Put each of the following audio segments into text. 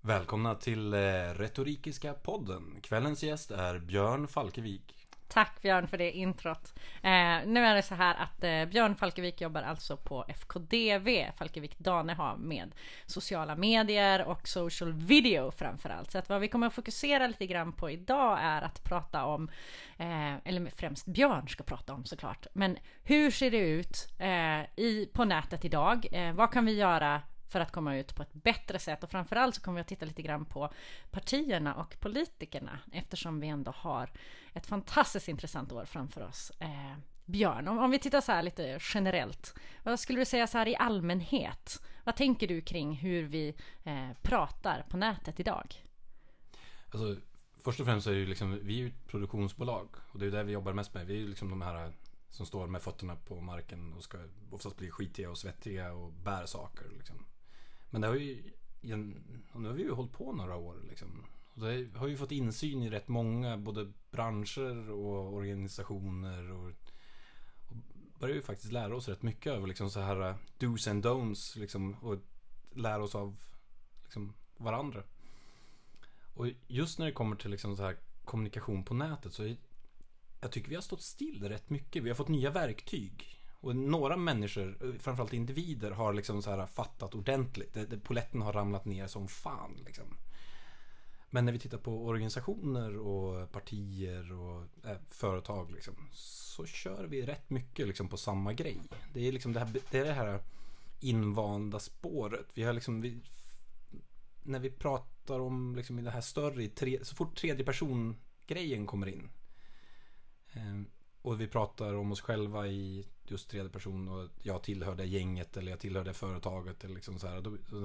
Välkomna till Retorikiska podden. Kvällens gäst är Björn Falkevik. Tack Björn för det introt. Nu är det så här att Björn Falkevik jobbar alltså på FKDV, Falkevik Danehav, med sociala medier och social video framförallt. Så att vad vi kommer att fokusera lite grann på idag är att prata om, eller främst Björn ska prata om såklart, men hur ser det ut på nätet idag? Vad kan vi göra för att komma ut på ett bättre sätt, och framförallt så kommer vi att titta lite grann på partierna och politikerna, eftersom vi ändå har ett fantastiskt intressant år framför oss. Björn, om vi tittar så här lite generellt, vad skulle du säga så här i allmänhet? Vad tänker du kring hur vi pratar på nätet idag? Alltså, först och främst är det ju liksom, vi är ju ett produktionsbolag och det är det vi jobbar mest med. Vi är ju liksom de här som står med fötterna på marken och ska oftast bli skitiga och svettiga och bär saker liksom. Men det har ju, och nu har vi ju hållit på några år liksom. Och det har ju fått insyn i rätt många både branscher och organisationer och börjar ju faktiskt lära oss rätt mycket över liksom så här do's and don'ts liksom, och lära oss av liksom varandra. Och just när det kommer till liksom så här kommunikation på nätet så jag tycker vi har stått still rätt mycket. Vi har fått nya verktyg. Och några människor, framförallt individer, har liksom så här fattat ordentligt. Poletten har ramlat ner som fan liksom. Men när vi tittar på organisationer och partier och företag liksom, så kör vi rätt mycket liksom på samma grej. Det är liksom det här invanda spåret. Vi har liksom när vi pratar om liksom i det här större, så fort tredje person grejen kommer in. Och vi pratar om oss själva i just tredje person och jag tillhör det gänget eller jag tillhör det företaget eller liksom så här,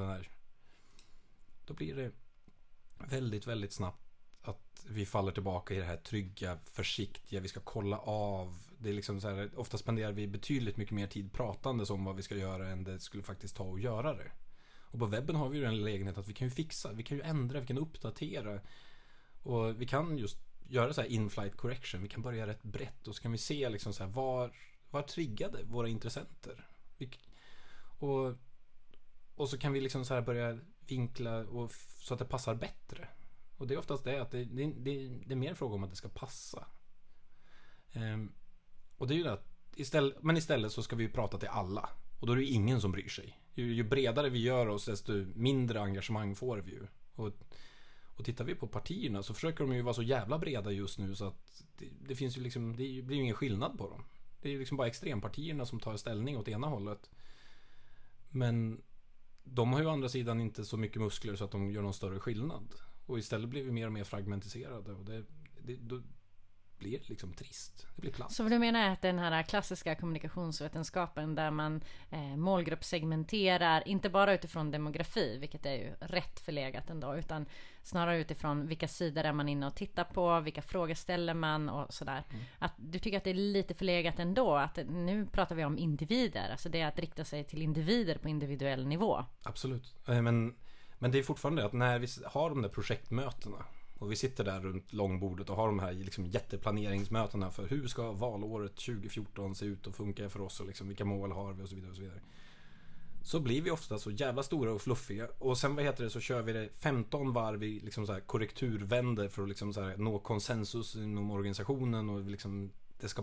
då blir det väldigt, väldigt snabbt att vi faller tillbaka i det här trygga, försiktiga, vi ska kolla av. Det är liksom så här, ofta spenderar vi betydligt mycket mer tid pratande om vad vi ska göra än det skulle faktiskt ta att göra det. Och på webben har vi ju den lägenhet att vi kan ju fixa, vi kan ju ändra, vi kan uppdatera och vi kan just göra så här in-flight correction. Vi kan börja rätt brett och så kan vi se liksom så här, var triggade våra intressenter. Och så kan vi liksom så här börja vinkla så att det passar bättre. Och det är oftast det att det är mer fråga om att det ska passa. Och det är ju det att istället så ska vi prata till alla. Och då är det ju ingen som bryr sig. Ju bredare vi gör oss, desto mindre engagemang får vi ju. Och tittar vi på partierna så försöker de ju vara så jävla breda just nu så att det finns ju liksom, det blir ju ingen skillnad på dem. Det är ju liksom bara extrempartierna som tar ställning åt ena hållet. Men de har ju å andra sidan inte så mycket muskler så att de gör någon större skillnad. Och istället blir vi mer och mer fragmentiserade och då blir det liksom trist. Det blir platt. Så vad du menar är att den här klassiska kommunikationsvetenskapen där man målgruppssegmenterar inte bara utifrån demografi, vilket är ju rätt förlegat ändå, utan snarare utifrån vilka sidor är man inne och tittar på, vilka frågor ställer man och sådär. Att du tycker att det är lite förlegat ändå, att nu pratar vi om individer, alltså det är att rikta sig till individer på individuell nivå. Absolut. Men det är fortfarande att när vi har de där projektmötena och vi sitter där runt långbordet och har de här liksom jätteplaneringsmötena för hur ska valåret 2014 se ut och funka för oss och liksom vilka mål har vi och så vidare och så vidare. Så blir vi ofta så jävla stora och fluffiga och sen så kör vi det 15 varv i liksom så här korrekturvänder för att liksom så här nå konsensus inom organisationen och liksom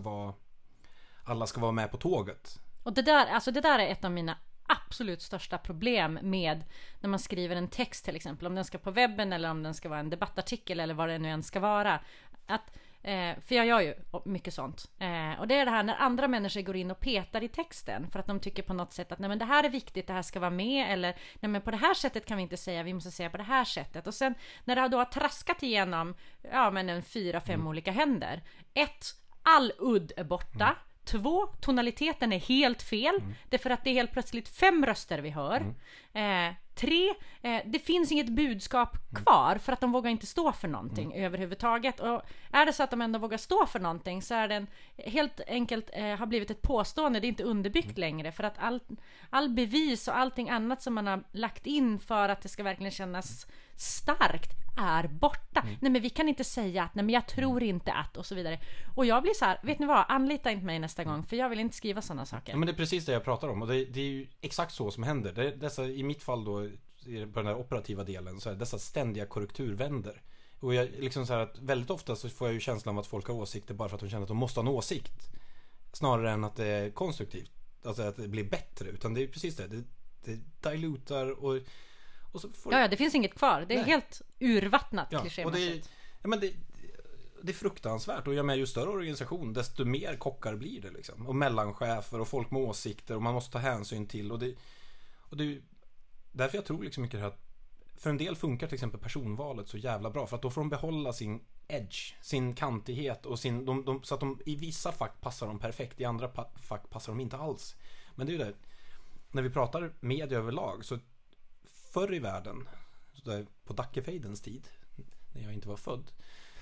alla ska vara med på tåget. Och det där är ett av mina absolut största problem med när man skriver en text till exempel, om den ska på webben eller om den ska vara en debattartikel eller vad det nu än ska vara, för jag gör ju mycket sånt, och det är det här när andra människor går in och petar i texten för att de tycker på något sätt att nej men det här är viktigt, det här ska vara med, eller nej men på det här sättet kan vi inte säga, vi måste säga på det här sättet, och sen när det då har traskat igenom en 4-5 olika händer, all udd är borta. 2, tonaliteten är helt fel. Det är för att det är helt plötsligt 5 röster vi hör. 3, det finns inget budskap kvar för att de vågar inte stå för någonting överhuvudtaget. Och är det så att de ändå vågar stå för någonting så är den helt enkelt har blivit ett påstående. Det är inte underbyggt längre, för att all bevis och allting annat som man har lagt in för att det ska verkligen kännas starkt är borta. Nej men vi kan inte säga att nej men jag tror inte att och så vidare. Och jag blir så här, vet ni vad, anlita inte mig nästa gång för jag vill inte skriva sådana saker. Ja, men det är precis det jag pratar om och det är ju exakt så som händer. Dessa, i mitt fall då på den här operativa delen, så är dessa ständiga korrekturvänder. Och jag, liksom så här att väldigt ofta så får jag ju känslan av att folk har åsikter bara för att de känner att de måste ha en åsikt. Snarare än att det är konstruktivt. Alltså att det blir bättre. Utan det är precis det. Det dilutar och så får... Ja, det finns inget kvar. Det är helt urvattnat, ja, klichémässigt. Det är fruktansvärt. Och jag menar, ju större organisation, desto mer kockar blir det liksom. Och mellanchefer och folk med åsikter. Och man måste ta hänsyn till. Och det är ju därför jag tror liksom mycket det här att för en del funkar till exempel personvalet så jävla bra. För att då får de behålla sin edge, sin kantighet och så att de i vissa fack passar de perfekt, i andra fack passar de inte alls. Men det är ju det, när vi pratar media överlag, så förr i världen, så där, på Dackefejdens tid, när jag inte var född,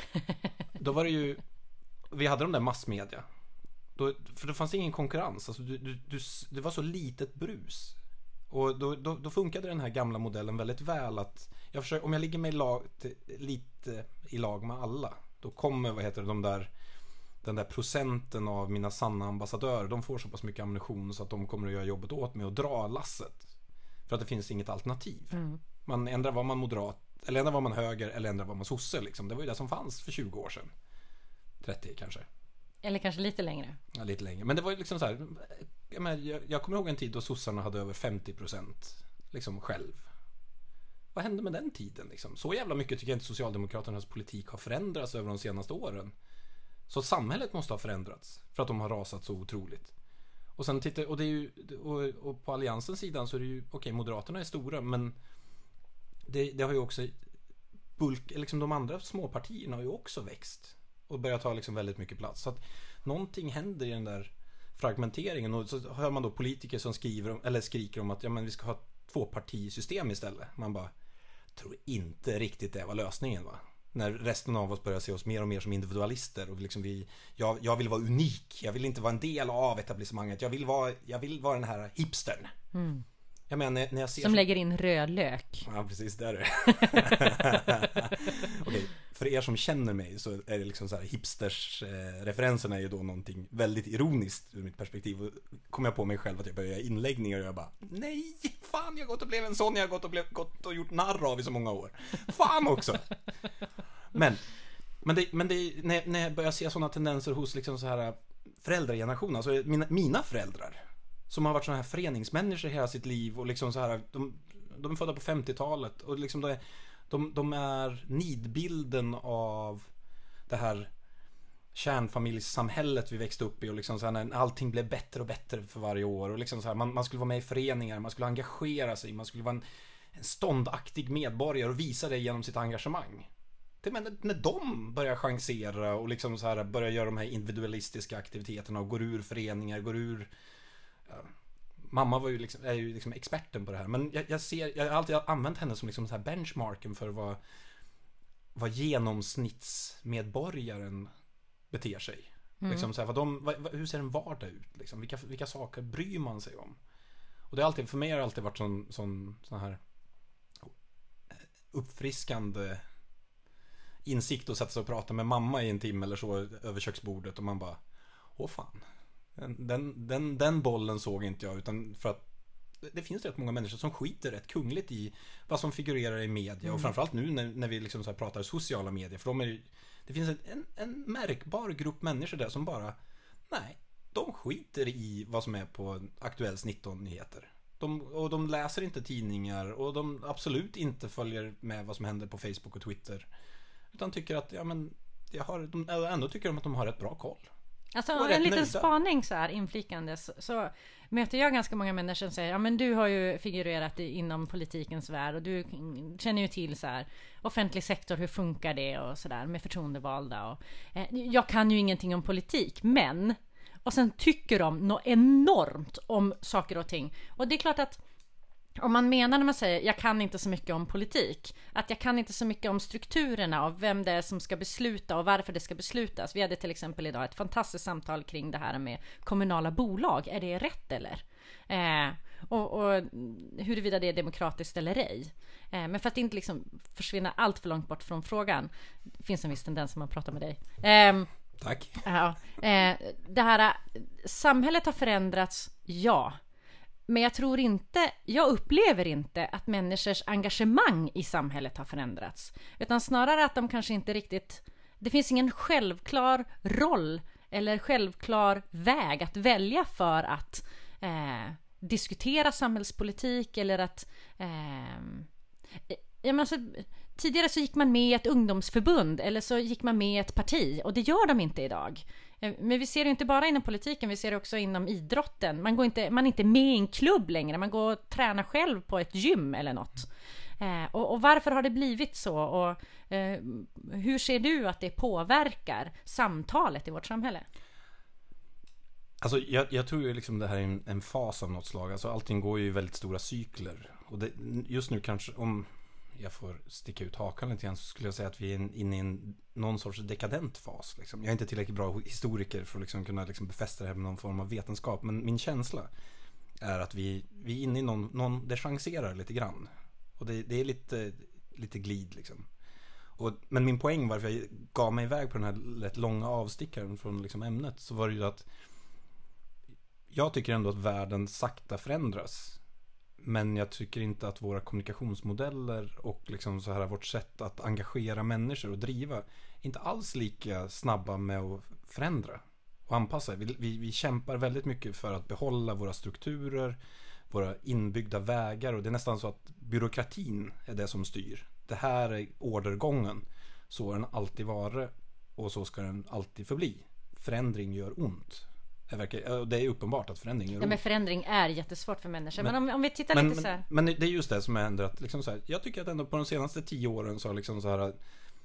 då var det ju, vi hade de där massmedia. För det fanns ingen konkurrens, alltså det var så litet brus. Och då funkade den här gamla modellen väldigt väl, att om jag ligger med lite i lag med alla, då kommer den där procenten av mina sanna ambassadörer, de får så pass mycket ammunition så att de kommer att göra jobbet åt mig och dra lasset. För att det finns inget alternativ. Man ändrar var man moderat, eller ändrar var man höger, eller ändrar var man sosse liksom. Det var ju det som fanns för 20 år sedan. 30 kanske. Eller kanske lite längre. Ja, lite längre. Men det var ju liksom så här, jag kommer ihåg en tid då sossarna hade över 50% liksom själv. Vad hände med den tiden liksom? Så jävla mycket tycker jag inte Socialdemokraternas politik har förändrats över de senaste åren. Så samhället måste ha förändrats för att de har rasat så otroligt. Och sen och det är ju, och på alliansens sidan så är det ju, okej, Moderaterna är stora, men det har ju också liksom de andra småpartierna har ju också växt och börjat ta liksom väldigt mycket plats. Så att någonting händer i den där fragmenteringen, och så hör man då politiker som skriker om att ja, men vi ska ha ett tvåpartisystem istället. Man bara tror inte riktigt det var lösningen, va? När resten av oss börjar se oss mer och mer som individualister och liksom jag vill vara unik. Jag vill inte vara en del av etablissemanget. Jag vill vara den här hipstern. Jag menar, när jag ser som lägger in rödlök. Ja, precis, där är det. Okej, för er som känner mig så är det liksom så här, hipsters referenserna är ju då någonting väldigt ironiskt ur mitt perspektiv. Och kommer jag på mig själv att jag börjar göra inläggningar och jag bara, nej, fan, jag har gått och blivit en sån jag har gått och gjort narr av i så många år. Fan också. Men när jag börjar se sådana tendenser hos liksom så här föräldragenerationen, alltså mina föräldrar som har varit såna här föreningsmänniskor hela sitt liv och liksom så här, de är födda på 50-talet och liksom de är nidbilden av det här kärnfamiljssamhället vi växte upp i, och liksom så här, när allting blev bättre och bättre för varje år, och liksom så här, man skulle vara med i föreningar, man skulle engagera sig, man skulle vara en ståndaktig medborgare och visa det genom sitt engagemang. Men när de börjar chansera och liksom så här börjar göra de här individualistiska aktiviteterna och går ur föreningar, mamma är ju liksom experten på det här, men jag har alltid använt henne som liksom så här benchmarken för vad genomsnittsmedborgaren beter sig. Liksom så här, hur ser en vardag ut liksom? Vilka saker bryr man sig om? Och det har alltid, för mig har det alltid varit sån här uppfriskande insikt att sätta sig och prata med mamma i en timme eller så över köksbordet, och man bara, åh fan, den bollen såg inte jag, utan för att det finns rätt många människor som skiter rätt kungligt i vad som figurerar i media, och framförallt nu när vi liksom så här pratar sociala medier, för det finns en märkbar grupp människor där som bara, nej, de skiter i vad som är på Aktuells 19 nyheter. De läser inte tidningar, och de absolut inte följer med vad som händer på Facebook och Twitter, utan tycker att ändå tycker de att de har ett bra koll. Alltså en liten spaning så här inflikandes, så möter jag ganska många människor som säger, ja men du har ju figurerat inom politikens värld och du känner ju till så här offentlig sektor, hur funkar det och så där med förtroendevalda, och jag kan ju ingenting om politik, men, och sen tycker de något enormt om saker och ting, och det är klart att om man menar när man säger jag kan inte så mycket om politik, att jag kan inte så mycket om strukturerna och vem det är som ska besluta och varför det ska beslutas. Vi hade till exempel idag ett fantastiskt samtal kring det här med kommunala bolag. Är det rätt eller? Och huruvida det är demokratiskt eller ej. Men för att inte liksom försvinna allt för långt bort från frågan, det finns en viss tendens som man pratar med dig. Tack. Ja, det här samhället har förändrats, ja. Men jag upplever inte att människors engagemang i samhället har förändrats. Utan snarare att de kanske inte riktigt... Det finns ingen självklar roll eller självklar väg att välja för att diskutera samhällspolitik eller att... tidigare så gick man med i ett ungdomsförbund eller så gick man med i ett parti, och det gör de inte idag. Men vi ser det inte bara inom politiken, vi ser det också inom idrotten. Man är inte med i en klubb längre, man går och tränar själv på ett gym eller något. Och varför har det blivit så? Och hur ser du att det påverkar samtalet i vårt samhälle? Alltså jag tror ju liksom det här är en fas av något slag. Alltså allting går ju i väldigt stora cykler. Och just nu kanske, om jag får sticka ut hakan lite grann, så skulle jag säga att vi är inne i någon sorts dekadent fas. Liksom. Jag är inte tillräckligt bra historiker för att liksom kunna liksom befästa det här med någon form av vetenskap. Men min känsla är att vi är inne i det chanserar lite grann. Och det är lite glid liksom. Men min poäng varför jag gav mig iväg på den här rätt långa avstickaren från liksom ämnet, så var det ju att jag tycker ändå att världen sakta förändras. Men jag tycker inte att våra kommunikationsmodeller och liksom så här vårt sätt att engagera människor och driva inte alls lika snabba med att förändra och anpassa. Vi kämpar väldigt mycket för att behålla våra strukturer, våra inbyggda vägar, och det är nästan så att byråkratin är det som styr. Det här är ordergången. Så har den alltid varit och så ska den alltid förbli. Förändring gör ont. Det är uppenbart att förändring gör ont. Men förändring är jättesvårt för människor. Men om vi tittar lite så här. Men det är just det som har ändrat. Liksom så här, jag tycker att ändå på de senaste 10 åren så har liksom så här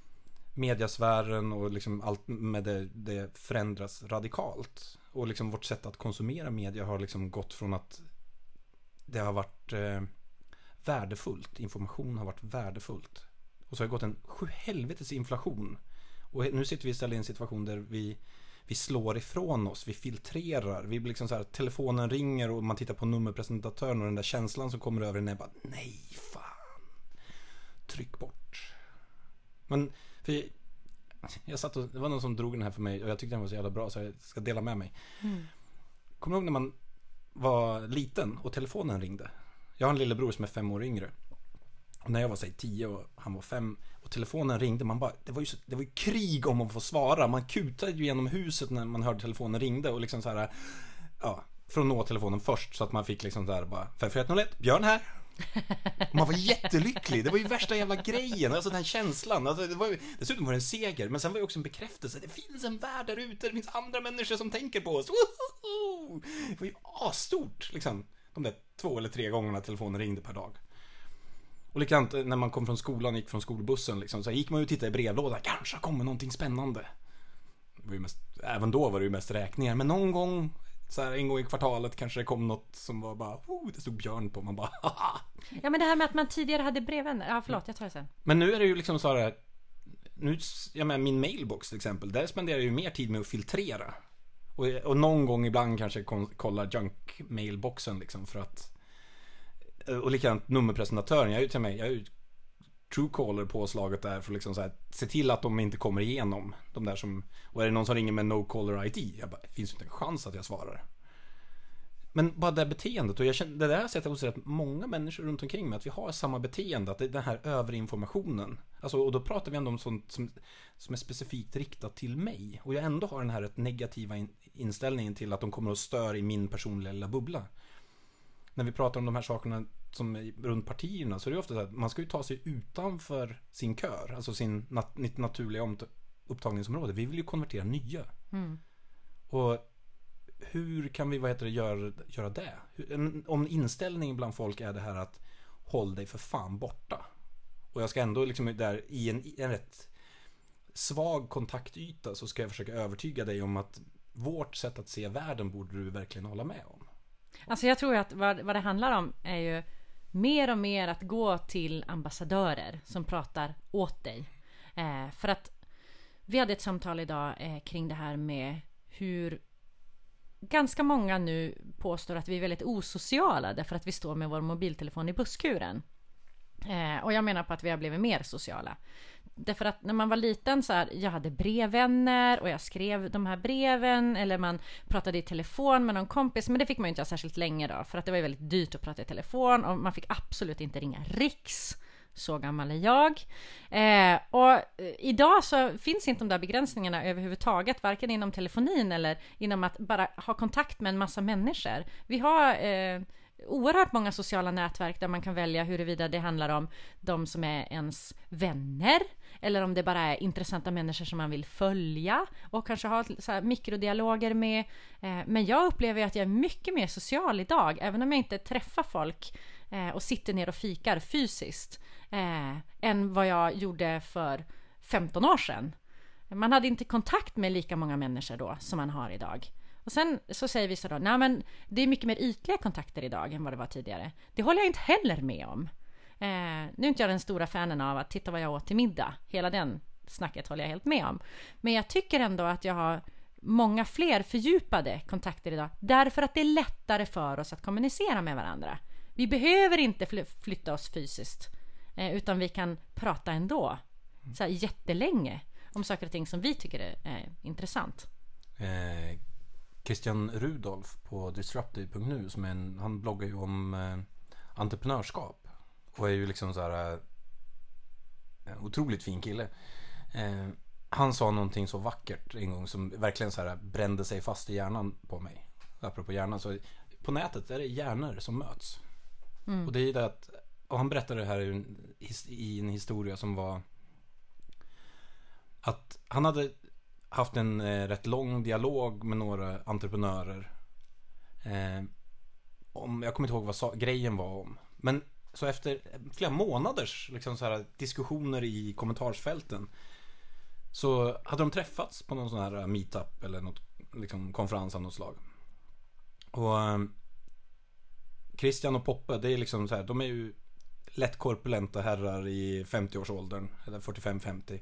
mediasfären och liksom allt med det förändras radikalt. Och liksom vårt sätt att konsumera media har liksom gått från att det har varit värdefullt. Information har varit värdefullt. Och så har det gått en sjuhelvetes inflation. Och nu sitter vi istället i en situation där vi slår ifrån oss, vi filtrerar, vi blir liksom så här, telefonen ringer och man tittar på nummerpresentatören och den där känslan som kommer över den är bara, nej fan, tryck bort. Men för jag satt och, det var någon som drog den här för mig och jag tyckte den var så jävla bra så jag ska dela med mig. Kommer du ihåg när man var liten och telefonen ringde? Jag har en lillebror som är 5 år yngre. Och när jag var 10 och han var 5 och telefonen ringde, man bara, det var ju krig om att få svara. Man kutade ju genom huset när man hörde telefonen ringde och liksom så här, ja, för att nå telefonen först så att man fick liksom så här bara 5101, Björn här. Och man var jättelycklig. Det var ju värsta jävla grejen, alltså den känslan. Alltså dessutom var det en seger, men sen var det också en bekräftelse. Det finns en värld där ute, det finns andra människor som tänker på oss. Woho! Det var ju asstort liksom. De där 2 eller 3 gångerna telefonen ringde per dag. Och likadant när man kom från skolan, gick från skolbussen liksom, så gick man ju och tittade i brevlådan, kanske kommer någonting spännande. Det var ju även då var det ju mest räkningar, men någon gång så här, en gång i kvartalet kanske det kom något som var bara, det stod Björn på, man bara haha. Ja, men det här med att man tidigare hade brevvänner. Ja, förlåt, jag tar det sen. Men nu är det ju liksom så här, nu, jag menar, min mailbox till exempel, där spenderar jag ju mer tid med att filtrera. Och någon gång ibland kanske kolla junk-mailboxen liksom för att. Och likadant nummerpresentatören, jag är ju Truecaller påslaget där för liksom så här, se till att de inte kommer igenom de där som, och är det någon som ringer med no caller ID, jag bara, det finns inte en chans att jag svarar. Men bara det beteendet, och jag känner, det där har jag sett hos rätt många människor runt omkring mig, att vi har samma beteende, att det är den här överinformationen. Alltså, och då pratar vi ändå om sånt som är specifikt riktat till mig, och jag ändå har den här rätt negativa inställningen till att de kommer att störa i min personliga lilla bubbla. När vi pratar om de här sakerna som är runt partierna, så är det ofta så att man ska ju ta sig utanför sin kör, alltså sin naturliga upptagningsområde. Vi vill ju konvertera nya. Och hur kan vi göra det? Om inställningen bland folk är det här att håll dig för fan borta. Och jag ska ändå liksom där i en rätt svag kontaktyta, så ska jag försöka övertyga dig om att vårt sätt att se världen borde du verkligen hålla med om. Alltså jag tror att vad det handlar om är ju mer och mer att gå till ambassadörer som pratar åt dig. För att vi hade ett samtal idag kring det här med hur ganska många nu påstår att vi är väldigt osociala därför att vi står med vår mobiltelefon i busskuren. Och jag menar på att vi har blivit mer sociala. Därför att när man var liten så här, jag hade brevvänner och jag skrev de här breven, eller man pratade i telefon med någon kompis, men det fick man ju inte göra särskilt länge då, för att det var ju väldigt dyrt att prata i telefon och man fick absolut inte ringa riks. Så gammal är jag. Och idag så finns inte de där begränsningarna överhuvudtaget, varken inom telefonin eller inom att bara ha kontakt med en massa människor. Vi har oerhört många sociala nätverk där man kan välja huruvida det handlar om de som är ens vänner eller om det bara är intressanta människor som man vill följa och kanske ha så här mikrodialoger med. Men jag upplever att jag är mycket mer social idag, även om jag inte träffar folk och sitter ner och fikar fysiskt, än vad jag gjorde för 15 år sedan. Man hade inte kontakt med lika många människor då som man har idag. Och sen så säger vissa då, nej men det är mycket mer ytliga kontakter idag än vad det var tidigare. Det håller jag inte heller med om. Nu är inte jag den stora fanen av att titta vad jag åt till middag. Hela den snacket håller jag helt med om. Men jag tycker ändå att jag har många fler fördjupade kontakter idag. Därför att det är lättare för oss att kommunicera med varandra. Vi behöver inte flytta oss fysiskt. Utan vi kan prata ändå. Så här jättelänge. Om saker och ting som vi tycker är intressant. Christian Rudolf på Disruptive.nu han bloggar ju om entreprenörskap och är ju liksom så här en otroligt fin kille. Han sa någonting så vackert en gång som verkligen så här brände sig fast i hjärnan på mig. Apropå hjärnan, så på nätet är det hjärnor som möts. Och det är det att, och han berättade det här i en historia som var att han hade haft en rätt lång dialog med några entreprenörer. Jag kommer inte ihåg vad grejen var om. Men så efter flera månaders liksom så här, diskussioner i kommentarsfälten så hade de träffats på någon sån här meetup eller något liksom, konferens av något slag. Och Christian och Poppe, det är liksom så här, de är ju lätt korpulenta herrar i 50-årsåldern eller 45-50.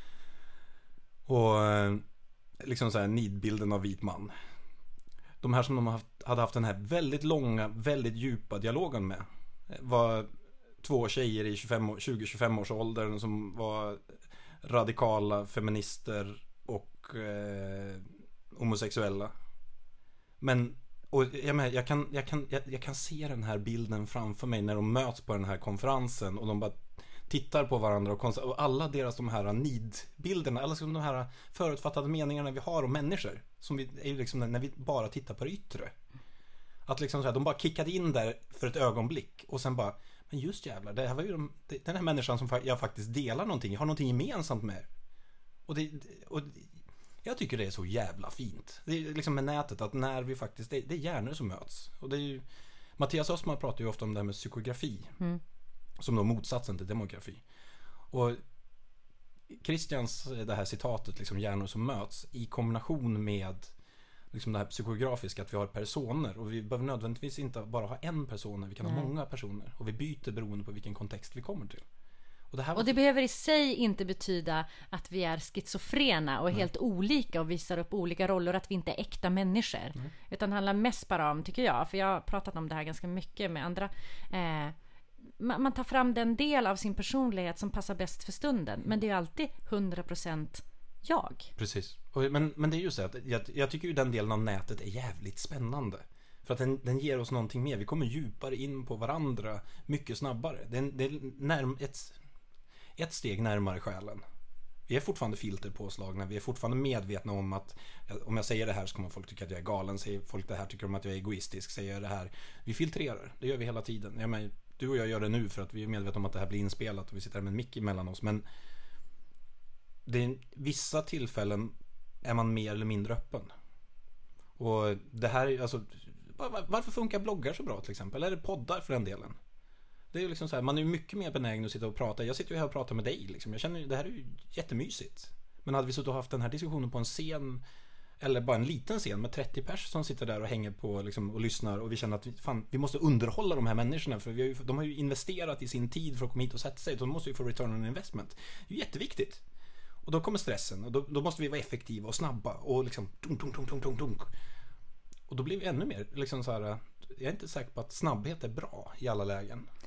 Och liksom så här nidbilden av vit man. De här som de hade haft den här väldigt långa, väldigt djupa dialogen med var två tjejer i 20-25 års åldern som var radikala feminister och homosexuella. Men och jag kan se den här bilden framför mig när de möts på den här konferensen och de bara tittar på varandra och alla deras de här nidbilderna, alla de här förutfattade meningarna vi har om människor som vi är liksom när vi bara tittar på det yttre. Att liksom så här, de bara kickade in där för ett ögonblick och sen bara, men just jävlar, det här var ju den här människan som jag faktiskt delar någonting, jag har någonting gemensamt med. Och jag tycker det är så jävla fint. Det är liksom med nätet att när vi faktiskt det är hjärnor som möts. Och det är ju Mattias Östman pratar ju ofta om det här med psykografi. Som då motsatsen till demografi. Och Christians det här citatet liksom hjärnor som möts i kombination med liksom det här psykografiska att vi har personer och vi behöver nödvändigtvis inte bara ha en person, vi kan ha många personer och vi byter beroende på vilken kontext vi kommer till. Och det behöver i sig inte betyda att vi är schizofrena och helt olika och visar upp olika roller, att vi inte är äkta människor. Utan det handlar mest bara om, tycker jag, för jag har pratat om det här ganska mycket med andra, man tar fram den del av sin personlighet som passar bäst för stunden. Men det är ju alltid 100% jag. Precis. Men det är ju så att jag tycker ju den delen av nätet är jävligt spännande. För att den ger oss någonting mer. Vi kommer djupare in på varandra mycket snabbare. Det är ett steg närmare själen. Vi är fortfarande filterpåslagna. Vi är fortfarande medvetna om att om jag säger det här så kommer folk tycka att jag är galen. Säger folk det här tycker de att jag är egoistisk. Säger jag det här. Vi filtrerar. Det gör vi hela tiden. Du och jag gör det nu för att vi är medvetna om att det här blir inspelat och vi sitter här med en mick emellan oss. Men vissa tillfällen är man mer eller mindre öppen. Och det här, alltså, varför funkar bloggar så bra till exempel? Eller poddar för den delen? Det är ju liksom så här, man är ju mycket mer benägen att sitta och prata. Jag sitter ju här och pratar med dig liksom. Jag känner ju, det här är ju jättemysigt. Men hade vi suttit och haft den här diskussionen på en scen, eller bara en liten scen med 30 pers som sitter där och hänger på liksom, och lyssnar, och vi känner att vi måste underhålla de här människorna för de har ju investerat i sin tid för att komma hit och sätta sig, så de måste ju få return on investment. Det är ju jätteviktigt. Och då kommer stressen och då måste vi vara effektiva och snabba och liksom dunk. Och då blir vi ännu mer liksom så här, jag är inte säker på att snabbhet är bra i alla lägen.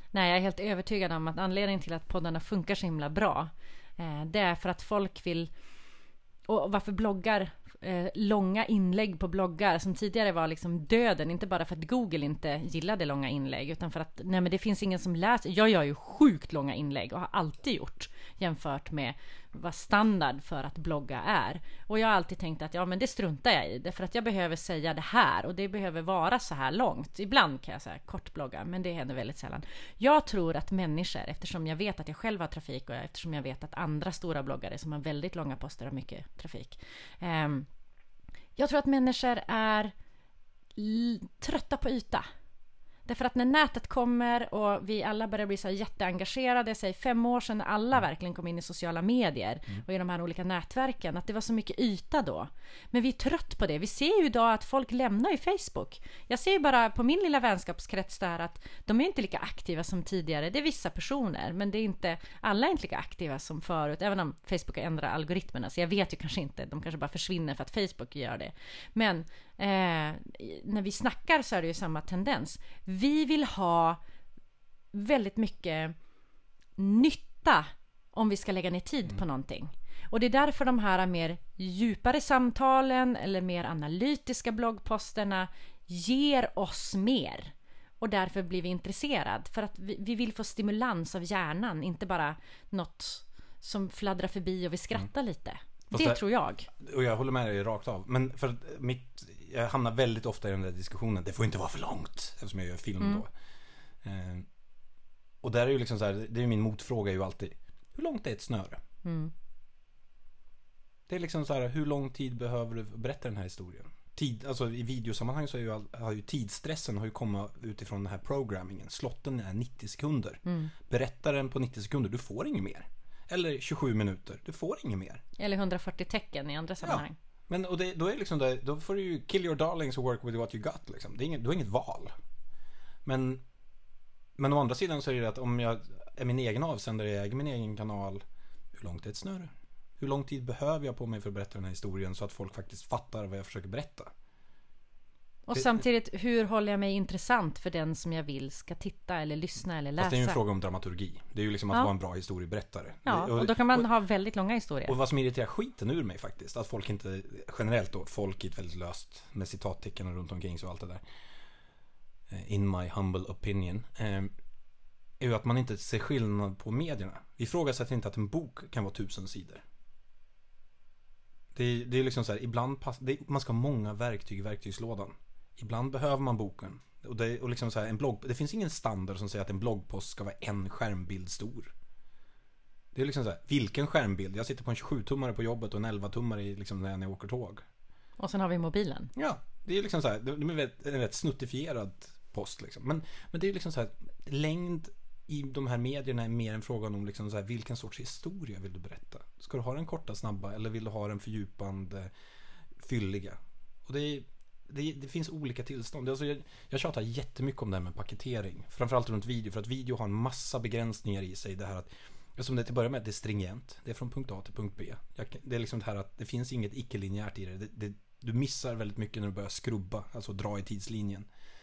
Nej, jag är helt övertygad om att anledningen till att poddarna funkar så himla bra, det är för att folk vill, och varför bloggar, långa inlägg på bloggar som tidigare var liksom döden, inte bara för att Google inte gillade långa inlägg, utan för att nej, men det finns ingen som läser. Jag gör ju sjukt långa inlägg och har alltid gjort, jämfört med vad standard för att blogga är. Och jag har alltid tänkt att ja, men det struntar jag i, därför att jag behöver säga det här och det behöver vara så här långt. Ibland kan jag säga kortblogga, men det händer väldigt sällan. Jag tror att människor, eftersom jag vet att jag själv har trafik och eftersom jag vet att andra stora bloggare som har väldigt långa poster har mycket trafik, jag tror att människor är trötta på yta. Därför att när nätet kommer och vi alla börjar bli så här jätteengagerade, säg 5 år sedan när alla verkligen kom in i sociala medier och i de här olika nätverken, att det var så mycket yta då. Men vi är trött på det. Vi ser ju idag att folk lämnar ju Facebook. Jag ser ju bara på min lilla vänskapskrets där att de är inte lika aktiva som tidigare. Det är vissa personer, men det är inte, alla är inte lika aktiva som förut, även om Facebook har ändrat algoritmerna. Så jag vet ju kanske inte, de kanske bara försvinner för att Facebook gör det. Men när vi snackar så är det ju samma tendens. Vi vill ha väldigt mycket nytta om vi ska lägga ner tid på någonting. Och det är därför de här mer djupare samtalen eller mer analytiska bloggposterna ger oss mer. Och därför blir vi intresserade. För att vi vill få stimulans av hjärnan, inte bara något som fladdrar förbi och vi skrattar lite. Det tror jag. Och jag håller med dig rakt av. Men för att jag hamnar väldigt ofta i den där diskussionen. Det får inte vara för långt, eftersom jag gör film då. Och där är ju liksom så här, det är min motfråga är ju alltid, hur långt är ett snöre? Det är liksom så här, hur lång tid behöver du berätta den här historien? Alltså i videosammanhang så har ju tidsstressen har ju kommit utifrån den här programmingen. Slotten är 90 sekunder. Berättar den på 90 sekunder, du får inget mer. Eller 27 minuter, du får inget mer. Eller 140 tecken i andra sammanhang. Ja. Men och då är liksom det, då får du ju kill your darlings och work with what you got liksom. Du har inget val. Men å andra sidan så är det att om jag är min egen avsändare, jag äger min egen kanal, hur långt är ett snöre? Hur lång tid behöver jag på mig för att berätta den här historien så att folk faktiskt fattar vad jag försöker berätta? Och samtidigt, hur håller jag mig intressant för den som jag vill ska titta eller lyssna eller läsa? Fast det är ju en fråga om dramaturgi. Det är ju liksom att vara en bra historieberättare. Ja, och då kan man ha väldigt långa historier. Och vad som irriterar skiten ur mig faktiskt, att folk inte, generellt då, folk är väldigt löst med citattecken runt omkring så och allt det där. In my humble opinion. Är ju att man inte ser skillnad på medierna. Vi ifrågasätter inte att en bok kan vara 1000 sidor. Det är liksom så här, ibland man ska ha många verktyg i verktygslådan. Ibland behöver man boken. Och liksom så här, en blogg, det finns ingen standard som säger att en bloggpost ska vara en skärmbild stor. Det är liksom så här, vilken skärmbild? Jag sitter på en 27-tummare på jobbet och en 11-tummare liksom när jag åker tåg. Och sen har vi mobilen. Ja, det är liksom så här, det är en rätt snuttifierad post liksom. Men det är liksom så här, längd i de här medierna är mer en fråga om liksom så här, vilken sorts historia vill du berätta? Ska du ha den korta, snabba eller vill du ha den fördjupande, fylliga? Och det finns olika tillstånd. Alltså jag tjatar jättemycket om det här med paketering. Framförallt runt video. För att video har en massa begränsningar i sig. Det här att, som det till början med, det är stringent. Det är från punkt A till punkt B. Det är liksom det här att det finns inget icke-linjärt i det. Du missar väldigt mycket när du börjar skrubba. Alltså dra i tidslinjen.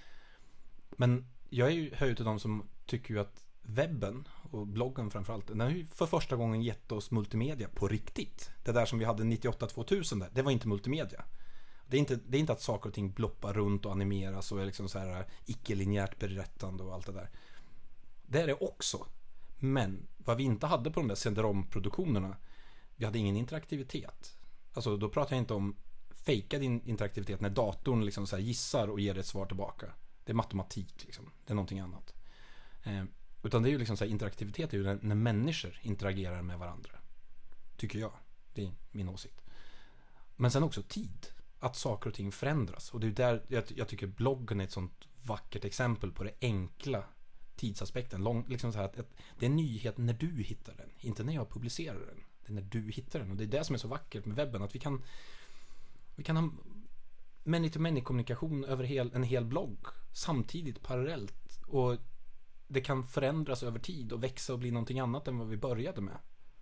Men jag hör ju till de som tycker ju att webben och bloggen framförallt, den har ju för första gången gett oss multimedia på riktigt. Det där som vi hade 98-2000 där, det var inte multimedia. Det är inte att saker och ting bloppar runt och animeras och är liksom så här icke-linjärt berättande och allt det där. Det är det också. Men vad vi inte hade på de där CD-ROM-produktionerna, vi hade ingen interaktivitet. Alltså då pratar jag inte om fejkad interaktivitet när datorn liksom så här gissar och ger ett svar tillbaka. Det är matematik liksom. Det är någonting annat. Utan det är ju liksom så här, interaktivitet är ju när människor interagerar med varandra. Tycker jag. Det är min åsikt. Men sen också tid. Att saker och ting förändras. Och det är där jag tycker bloggen är ett sånt vackert exempel på det enkla tidsaspekten. Liksom så här att det är en nyhet när du hittar den. Inte när jag publicerar den. Det är när du hittar den. Och det är det som är så vackert med webben. Att vi kan ha many-to-many kommunikation över en hel blogg. Samtidigt, parallellt. Och det kan förändras över tid och växa och bli någonting annat än vad vi började med.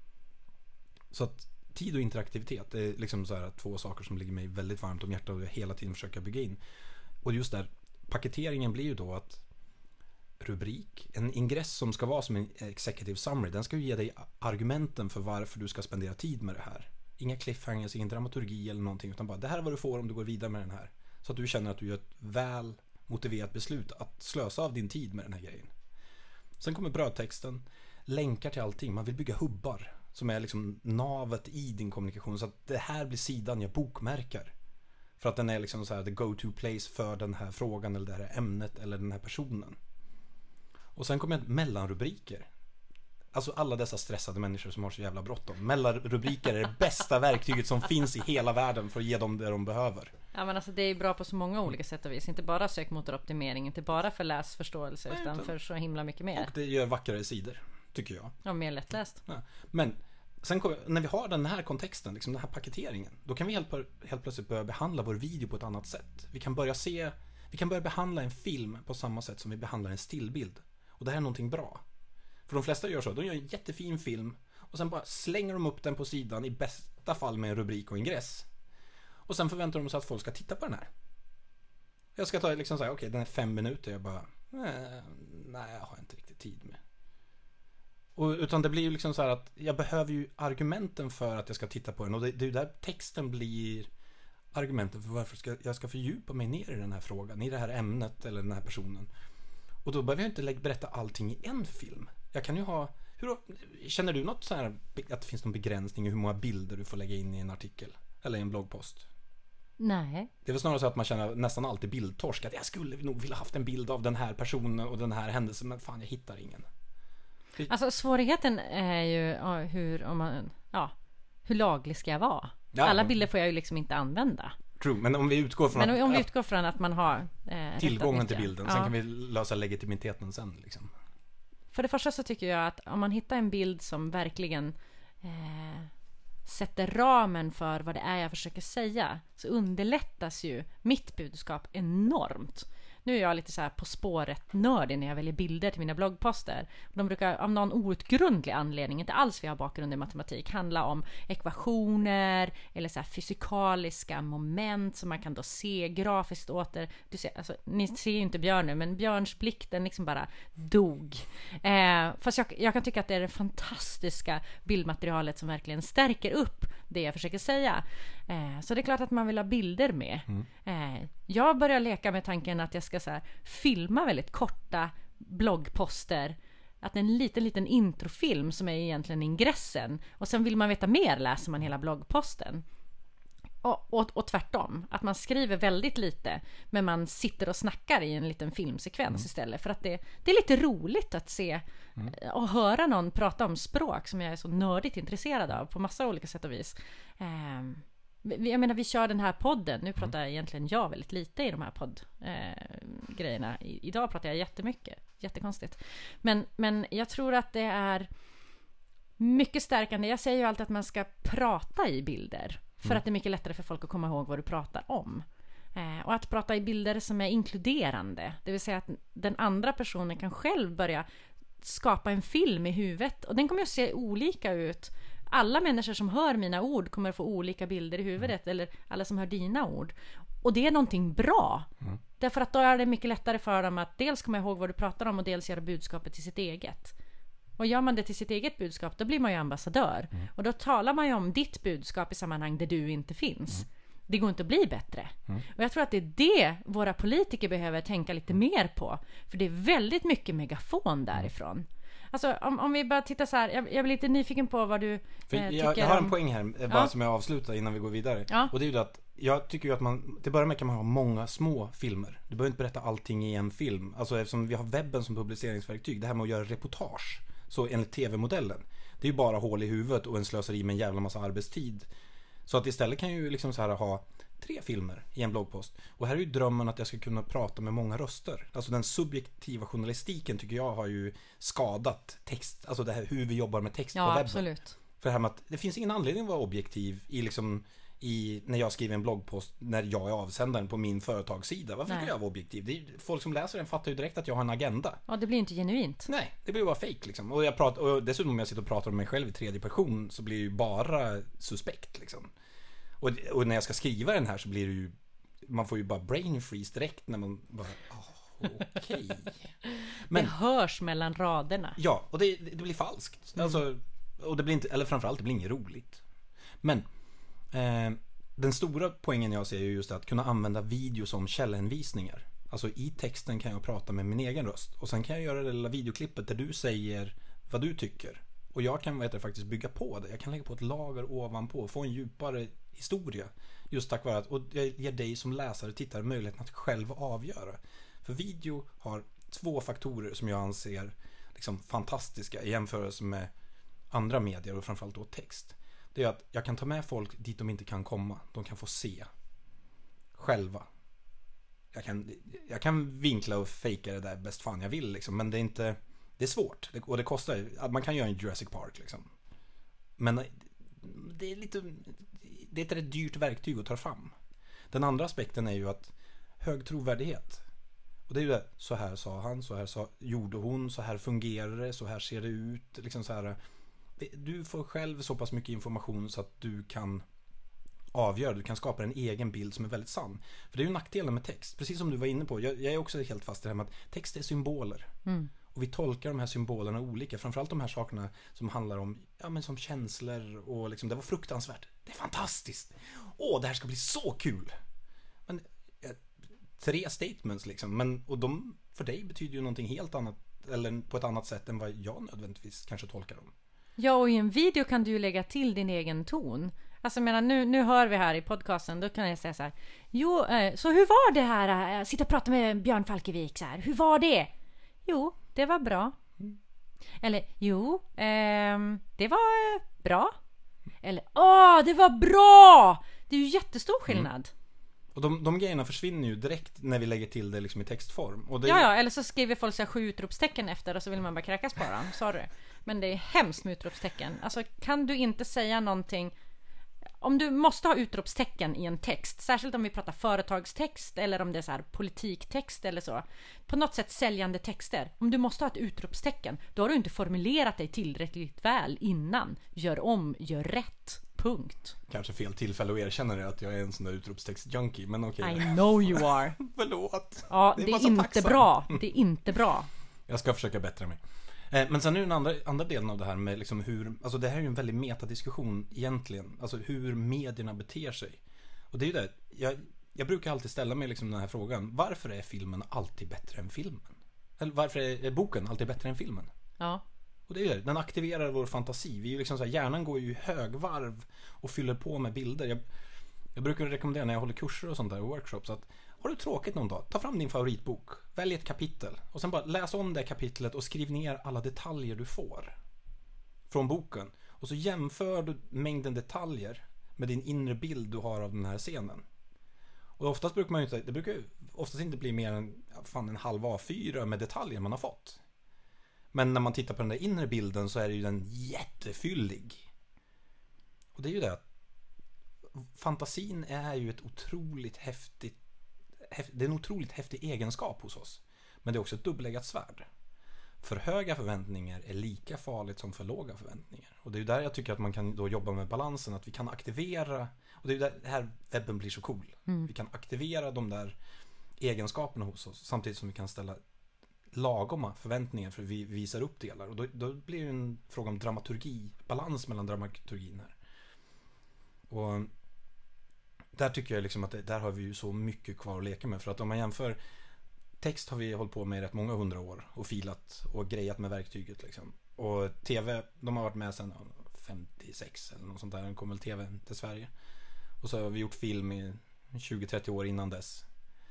Så att tid och interaktivitet är liksom så här 2 saker som ligger mig väldigt varmt om hjärtat och jag hela tiden försöker bygga in. Och just där, paketeringen blir ju då att rubrik. En ingress som ska vara som en executive summary, den ska ju ge dig argumenten för varför du ska spendera tid med det här. Inga cliffhangers, ingen dramaturgi eller någonting, utan bara det här är vad du får om du går vidare med den här. Så att du känner att du gör ett väl motiverat beslut att slösa av din tid med den här grejen. Sen kommer brödtexten, länkar till allting. Man vill bygga hubbar som är liksom navet i din kommunikation, så att det här blir sidan jag bokmärker. För att den är liksom så här the go-to place för den här frågan eller det här ämnet eller den här personen. Och sen kommer mellanrubriker. Alltså alla dessa stressade människor som har så jävla bråttom. Mellanrubriker är det bästa verktyget som finns i hela världen för att ge dem det de behöver. Ja, men alltså det är bra på så många olika sätt och vis. Inte bara sökmotoroptimering, inte bara för läsförståelse, utan för så himla mycket mer. Och det gör vackrare sidor, tycker jag. Ja, mer lättläst. Ja. Men sen när vi har den här kontexten, liksom den här paketeringen, då kan vi helt plötsligt börja behandla vår video på ett annat sätt. Vi kan börja behandla en film på samma sätt som vi behandlar en stillbild. Och det här är någonting bra. För de flesta gör så, de gör en jättefin film och sen bara slänger de upp den på sidan, i bästa fall med en rubrik och ingress. Och sen förväntar de sig att folk ska titta på den här. Jag ska ta liksom så här, okej, den är 5 minuter, jag bara nej, jag har inte riktigt tid med. Utan det blir ju liksom så här att jag behöver ju argumenten för att jag ska titta på den, och det är ju där texten blir argumenten för varför jag ska fördjupa mig ner i den här frågan, i det här ämnet eller den här personen. Och då behöver jag inte berätta allting i en film. Jag kan ju ha... Känner du något så här att det finns någon begränsning i hur många bilder du får lägga in i en artikel? Eller i en bloggpost? Nej. Det är väl snarare så att man känner nästan alltid bildtorsk. Att jag skulle nog vilja haft en bild av den här personen och den här händelsen, men fan, jag hittar ingen. Alltså svårigheten är ju hur laglig ska jag vara? Ja. Alla bilder får jag ju liksom inte använda. True, men om vi utgår från att man har tillgången till bilden, sen kan vi lösa legitimiteten sen liksom. För det första så tycker jag att om man hittar en bild som verkligen sätter ramen för vad det är jag försöker säga, så underlättas ju mitt budskap enormt. Nu är jag lite så här på spåret nördig när jag väljer bilder till mina bloggposter. De brukar av någon outgrundlig anledning, inte alls vi har bakgrund i matematik, handla om ekvationer eller så här fysikaliska moment som man kan då se grafiskt åter. Du ser, alltså, ni ser ju inte Björn nu, men Björns blick, den liksom bara dog. Fast jag kan tycka att det är det fantastiska bildmaterialet som verkligen stärker upp det jag försöker säga. Så det är klart att man vill ha bilder med. Jag börjar leka med tanken att jag ska så här, filma väldigt korta bloggposter. Att en liten introfilm som är egentligen ingressen. Och sen vill man veta mer, läser man hela bloggposten. Och tvärtom. Att man skriver väldigt lite, men man sitter och snackar i en liten filmsekvens istället. För att det är lite roligt att se och höra någon prata om språk som jag är så nördigt intresserad av på massa olika sätt och vis. Jag menar, vi kör den här podden. Nu pratar jag egentligen väldigt lite i de här poddgrejerna. Idag pratar jag jättemycket. Jättekonstigt. Men jag tror att det är mycket stärkande. Jag säger ju alltid att man ska prata i bilder. För att det är mycket lättare för folk att komma ihåg vad du pratar om. Och att prata i bilder som är inkluderande. Det vill säga att den andra personen kan själv börja skapa en film i huvudet. Och den kommer att se olika ut. Alla människor som hör mina ord kommer att få olika bilder i huvudet. Eller alla som hör dina ord. Och det är någonting bra. Därför att då är det mycket lättare för dem att dels komma ihåg vad du pratar om och dels göra budskapet till sitt eget. Och gör man det till sitt eget budskap, då blir man ju ambassadör. Och då talar man ju om ditt budskap i sammanhang där du inte finns. Det går inte att bli bättre. Och jag tror att det är det våra politiker behöver tänka lite mer på. För det är väldigt mycket megafon därifrån. Alltså om vi bara tittar så här, jag blir lite nyfiken på vad du tycker. Jag har en poäng här, bara som jag avslutar innan vi går vidare. Och det är ju att jag tycker ju att man, till början med kan man ha många små filmer. Du behöver inte berätta allting i en film. Alltså eftersom vi har webben som publiceringsverktyg, det här med att göra reportage, så enligt tv-modellen, det är ju bara hål i huvudet och en slöseri med en jävla massa arbetstid. Så att istället kan jag ju liksom så här ha 3 filmer i en bloggpost. Och här är ju drömmen att jag ska kunna prata med många röster. Alltså den subjektiva journalistiken tycker jag har ju skadat text. Alltså det här hur vi jobbar med text på webben. Absolut. För det här med att det finns ingen anledning att vara objektiv när jag skriver en bloggpost när jag är avsändaren på min företagssida. Varför ska jag vara objektiv? Det är, folk som läser den fattar ju direkt att jag har en agenda. Ja, det blir inte genuint. Nej, det blir bara fake liksom. Och dessutom om jag sitter och pratar om mig själv i tredje person så blir det ju bara suspekt liksom. Och när jag ska skriva den här så blir det ju, man får ju bara brain freeze direkt när man bara okej. Det hörs mellan raderna. Ja, och det blir falskt. Alltså, och det blir inte, eller framförallt, det blir inget roligt. Men den stora poängen jag ser är just att kunna använda video som källhänvisningar. Alltså i texten kan jag prata med min egen röst. Och sen kan jag göra det lilla videoklippet där du säger vad du tycker. Och jag kan faktiskt bygga på det. Jag kan lägga på ett lager ovanpå. Få en djupare historia. Just tack vare att, och jag ger dig som läsare och tittare möjligheten att själv avgöra. För video har 2 faktorer som jag anser liksom fantastiska i jämförelse med andra medier och framförallt då text. Det är att jag kan ta med folk dit de inte kan komma. De kan få se själva. Jag kan vinkla och fejka det där bäst fan jag vill liksom, men det är inte, det är svårt och det kostar. Man kan göra en Jurassic Park liksom. Men det är ett rätt dyrt verktyg att ta fram. Den andra aspekten är ju att hög trovärdighet. Och det är ju det, så här sa han, så här gjorde hon, så här fungerar det, så här ser det ut liksom så här. Du får själv så pass mycket information så att du kan avgöra, du kan skapa en egen bild som är väldigt sann. För det är ju nackdelen med text, precis som du var inne på. Jag är också helt fast i det här med att text är symboler. Och vi tolkar de här symbolerna olika. Framförallt de här sakerna som handlar om, ja men som känslor och liksom, det var fruktansvärt. Det är fantastiskt. Det här ska bli så kul. Men 3 statements liksom, men och de för dig betyder ju någonting helt annat eller på ett annat sätt än vad jag nödvändigtvis kanske tolkar dem. Ja, och i en video kan du ju lägga till din egen ton. Alltså jag menar, nu hör vi här i podcasten, då kan jag säga så här. Jo, så hur var det här? Sitta och prata med Björn Falkevik så här. Hur var det? Jo, det var bra. Eller, jo, det var bra. Eller, det var bra! Det är ju jättestor skillnad. Och de grejerna försvinner ju direkt när vi lägger till det liksom i textform. Och det ja, eller så skriver folk så här 7 utropstecken efter och så vill man bara kräkas på dem. Sorry. Men det är hemskt med utropstecken. Alltså kan du inte säga någonting. Om du måste ha utropstecken i en text, särskilt om vi pratar företagstext eller om det är så här politiktext eller så, på något sätt säljande texter, om du måste ha ett utropstecken, då har du inte formulerat dig tillräckligt väl innan. Gör om, gör rätt, punkt. Kanske fel tillfälle att erkänna det, att jag är en sån där utropstext-junkie, men okej. I know you are. Förlåt. Ja, det är inte bra. Det är inte bra. Jag ska försöka bättra mig. Men sen är den andra delen av det här med liksom hur, alltså det här är ju en väldigt metadiskussion egentligen, alltså hur medierna beter sig. Och det är ju det, jag brukar alltid ställa mig liksom den här frågan, varför är filmen alltid bättre än filmen? Eller varför är boken alltid bättre än filmen? Ja. Och det är ju det, den aktiverar vår fantasi. Vi är ju liksom så här, hjärnan går ju i högvarv och fyller på med bilder. Jag brukar rekommendera när jag håller kurser och sånt där, workshops, att har du tråkigt någon dag, ta fram din favoritbok, välj ett kapitel och sen bara läs om det kapitlet och skriv ner alla detaljer du får från boken. Och så jämför du mängden detaljer med din inre bild du har av den här scenen. Och oftast brukar man ju inte, det brukar oftast inte bli mer än en halv A4 med detaljer man har fått. Men när man tittar på den där inre bilden så är det ju den jättefyllig. Och det är ju det att fantasin är ju ett otroligt häftigt, det är en otroligt häftig egenskap hos oss. Men det är också ett dubbelleggat svärd. För höga förväntningar är lika farligt som för låga förväntningar. Och det är ju där jag tycker att man kan då jobba med balansen, att vi kan aktivera, och det är ju där här webben blir så cool. Vi kan aktivera de där egenskaperna hos oss samtidigt som vi kan ställa lagoma förväntningar för vi visar upp delar. Och då blir det en fråga om dramaturgi, balans mellan dramaturgin här. Och där tycker jag liksom att där har vi ju så mycket kvar att leka med. För att om man jämför, text har vi hållit på med i rätt många 100 år och filat och grejat med verktyget liksom. Och tv, de har varit med sedan 56 eller något sånt där. Den kom väl tv till Sverige. Och så har vi gjort film i 20-30 år innan dess.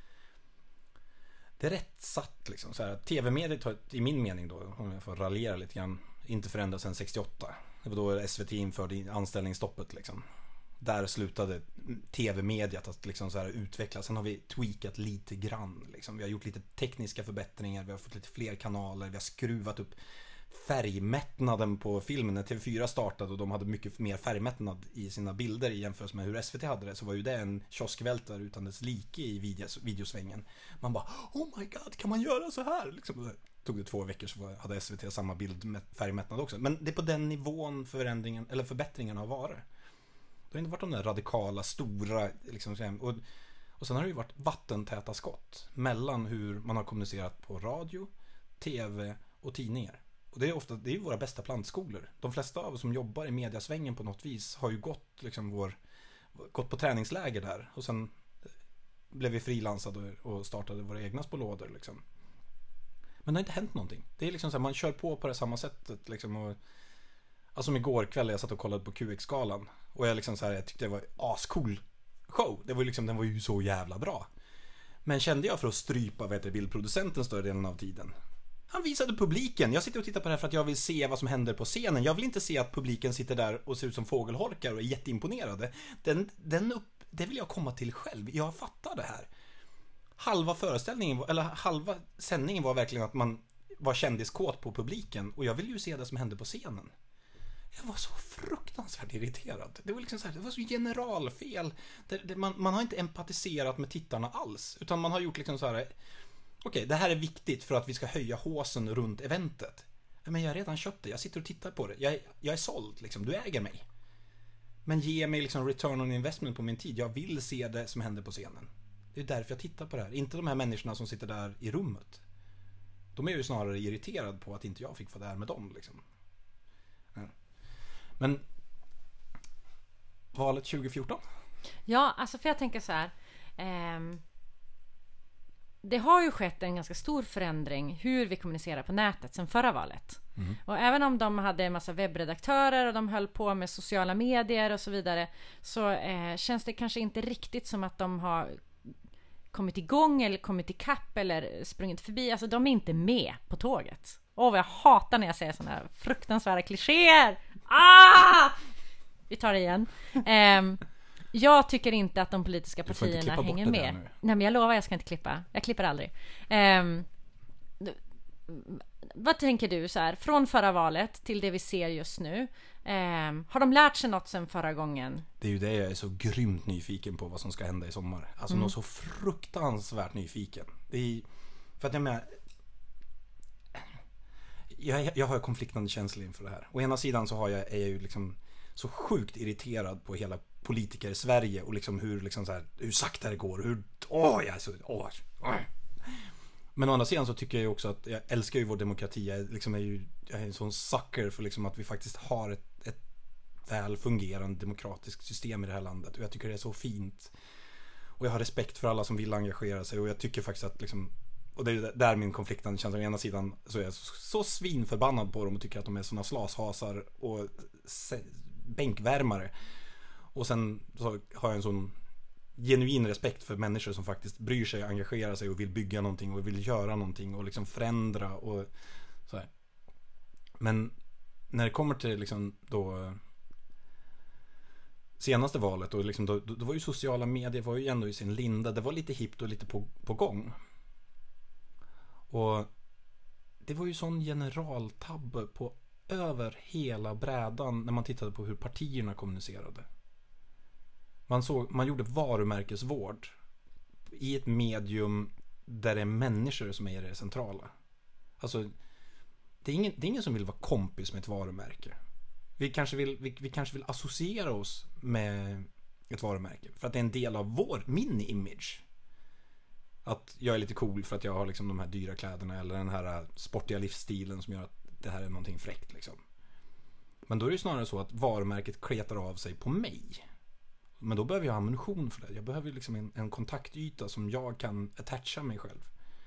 Det är rätt satt liksom så här, tv-mediet har i min mening då, om jag får raljera lite grann, inte förändrats sedan 68. Det var då SVT införde anställningsstoppet liksom. Där slutade tv-mediet att liksom så här utvecklas. Sen har vi tweakat lite grann liksom. Vi har gjort lite tekniska förbättringar, vi har fått lite fler kanaler, vi har skruvat upp färgmättnaden på filmen. När TV4 startade och de hade mycket mer färgmättnad i sina bilder i jämförelse med hur SVT hade det, så var ju det en kioskvältare utan dess like i videosvängen. Man bara, oh my god, kan man göra så här? Liksom, tog det 2 veckor så hade SVT samma bild med färgmättnad också. Men det är på den nivån förändringen eller förbättringen har varit. Det har inte varit de där radikala, stora liksom, och Och sen har det ju varit vattentäta skott mellan hur man har kommunicerat på radio, tv och tidningar. Och det är ju våra bästa plantskolor. De flesta av oss som jobbar i mediasvängen på något vis har ju gått på träningsläger där. Och sen blev vi frilansade och startade våra egna små lådor liksom. Men det har inte hänt någonting. Det är liksom så här, man kör på det samma sättet liksom. Och, alltså som igår kväll jag satt och kollade på QX-skalan. Och jag liksom så här, jag tyckte det var ascool show. Det var liksom, den var ju så jävla bra. Men kände jag för att strypa bildproducenten större delen av tiden. Han visade publiken. Jag sitter och tittar på det här för att jag vill se vad som händer på scenen. Jag vill inte se att publiken sitter där och ser ut som fågelholkar och är jätteimponerade. Det vill jag komma till själv. Jag fattar det här. Halva föreställningen, eller halva sändningen var verkligen att man var kändiskåt på publiken. Och jag vill ju se det som hände på scenen. Jag var så fruktansvärt irriterad. Det var liksom så här, det var så generalfel. Man har inte empatiserat med tittarna alls. Utan man har gjort liksom så här... Okej, det här är viktigt för att vi ska höja håsen runt eventet. Men jag har redan köpt det, jag sitter och tittar på det. Jag är såld, liksom. Du äger mig. Men ge mig liksom return on investment på min tid. Jag vill se det som händer på scenen. Det är därför jag tittar på det här. Inte de här människorna som sitter där i rummet. De är ju snarare irriterade på att inte jag fick vara där med dem liksom. Ja. Men valet 2014? Ja, alltså för jag tänker så här. Det har ju skett en ganska stor förändring hur vi kommunicerar på nätet sen förra valet. Och även om de hade en massa webbredaktörer och de höll på med sociala medier och så vidare, så känns det kanske inte riktigt som att de har kommit igång eller kommit ikapp eller sprungit förbi. Alltså de är inte med på tåget. Vad jag hatar när jag säger såna här fruktansvärda klichéer. Vi tar det igen. Jag tycker inte att de politiska partierna hänger med. Nej, men jag lovar, jag ska inte klippa. Jag klipper aldrig. Vad tänker du så här, från förra valet till det vi ser just nu? Har de lärt sig något sen förra gången? Det är ju det jag är så grymt nyfiken på, vad som ska hända i sommar. Alltså något så fruktansvärt nyfiken. Det är, för att jag menar, jag har konfliktande känslor inför det här. Å ena sidan så är jag ju liksom så sjukt irriterad på hela politiker i Sverige och liksom hur sakta det går, Men å andra sidan så tycker jag ju också att jag älskar ju vår demokrati. Jag är en sån sucker för liksom att vi faktiskt har ett väl fungerande demokratiskt system i det här landet, och jag tycker det är så fint. Och jag har respekt för alla som vill engagera sig, och jag tycker faktiskt att liksom, och det är där min konfliktande känsla. Å ena sidan så är jag så svinförbannad på dem och tycker att de är såna slashasar och bänkvärmare. Och sen så har jag en sån genuin respekt för människor som faktiskt bryr sig, engagerar sig och vill bygga någonting och vill göra någonting och liksom förändra och så här. Men när det kommer till liksom då senaste valet, och liksom då var ju sociala medier var ju ändå i sin linda. Det var lite hippt och lite på gång. Och det var ju sån generaltabbe på över hela brädan när man tittade på hur partierna kommunicerade. Man gjorde varumärkesvård i ett medium där det är människor som är det centrala. Alltså, det är ingen som vill vara kompis med ett varumärke. Vi kanske vill associera oss med ett varumärke för att det är en del av min image. Att jag är lite cool för att jag har liksom de här dyra kläderna eller den här sportiga livsstilen som gör att det här är någonting fräckt liksom. Men då är det snarare så att varumärket kletar av sig på mig. Men då behöver jag ammunition för det. Jag behöver liksom en kontaktyta som jag kan attacha mig själv.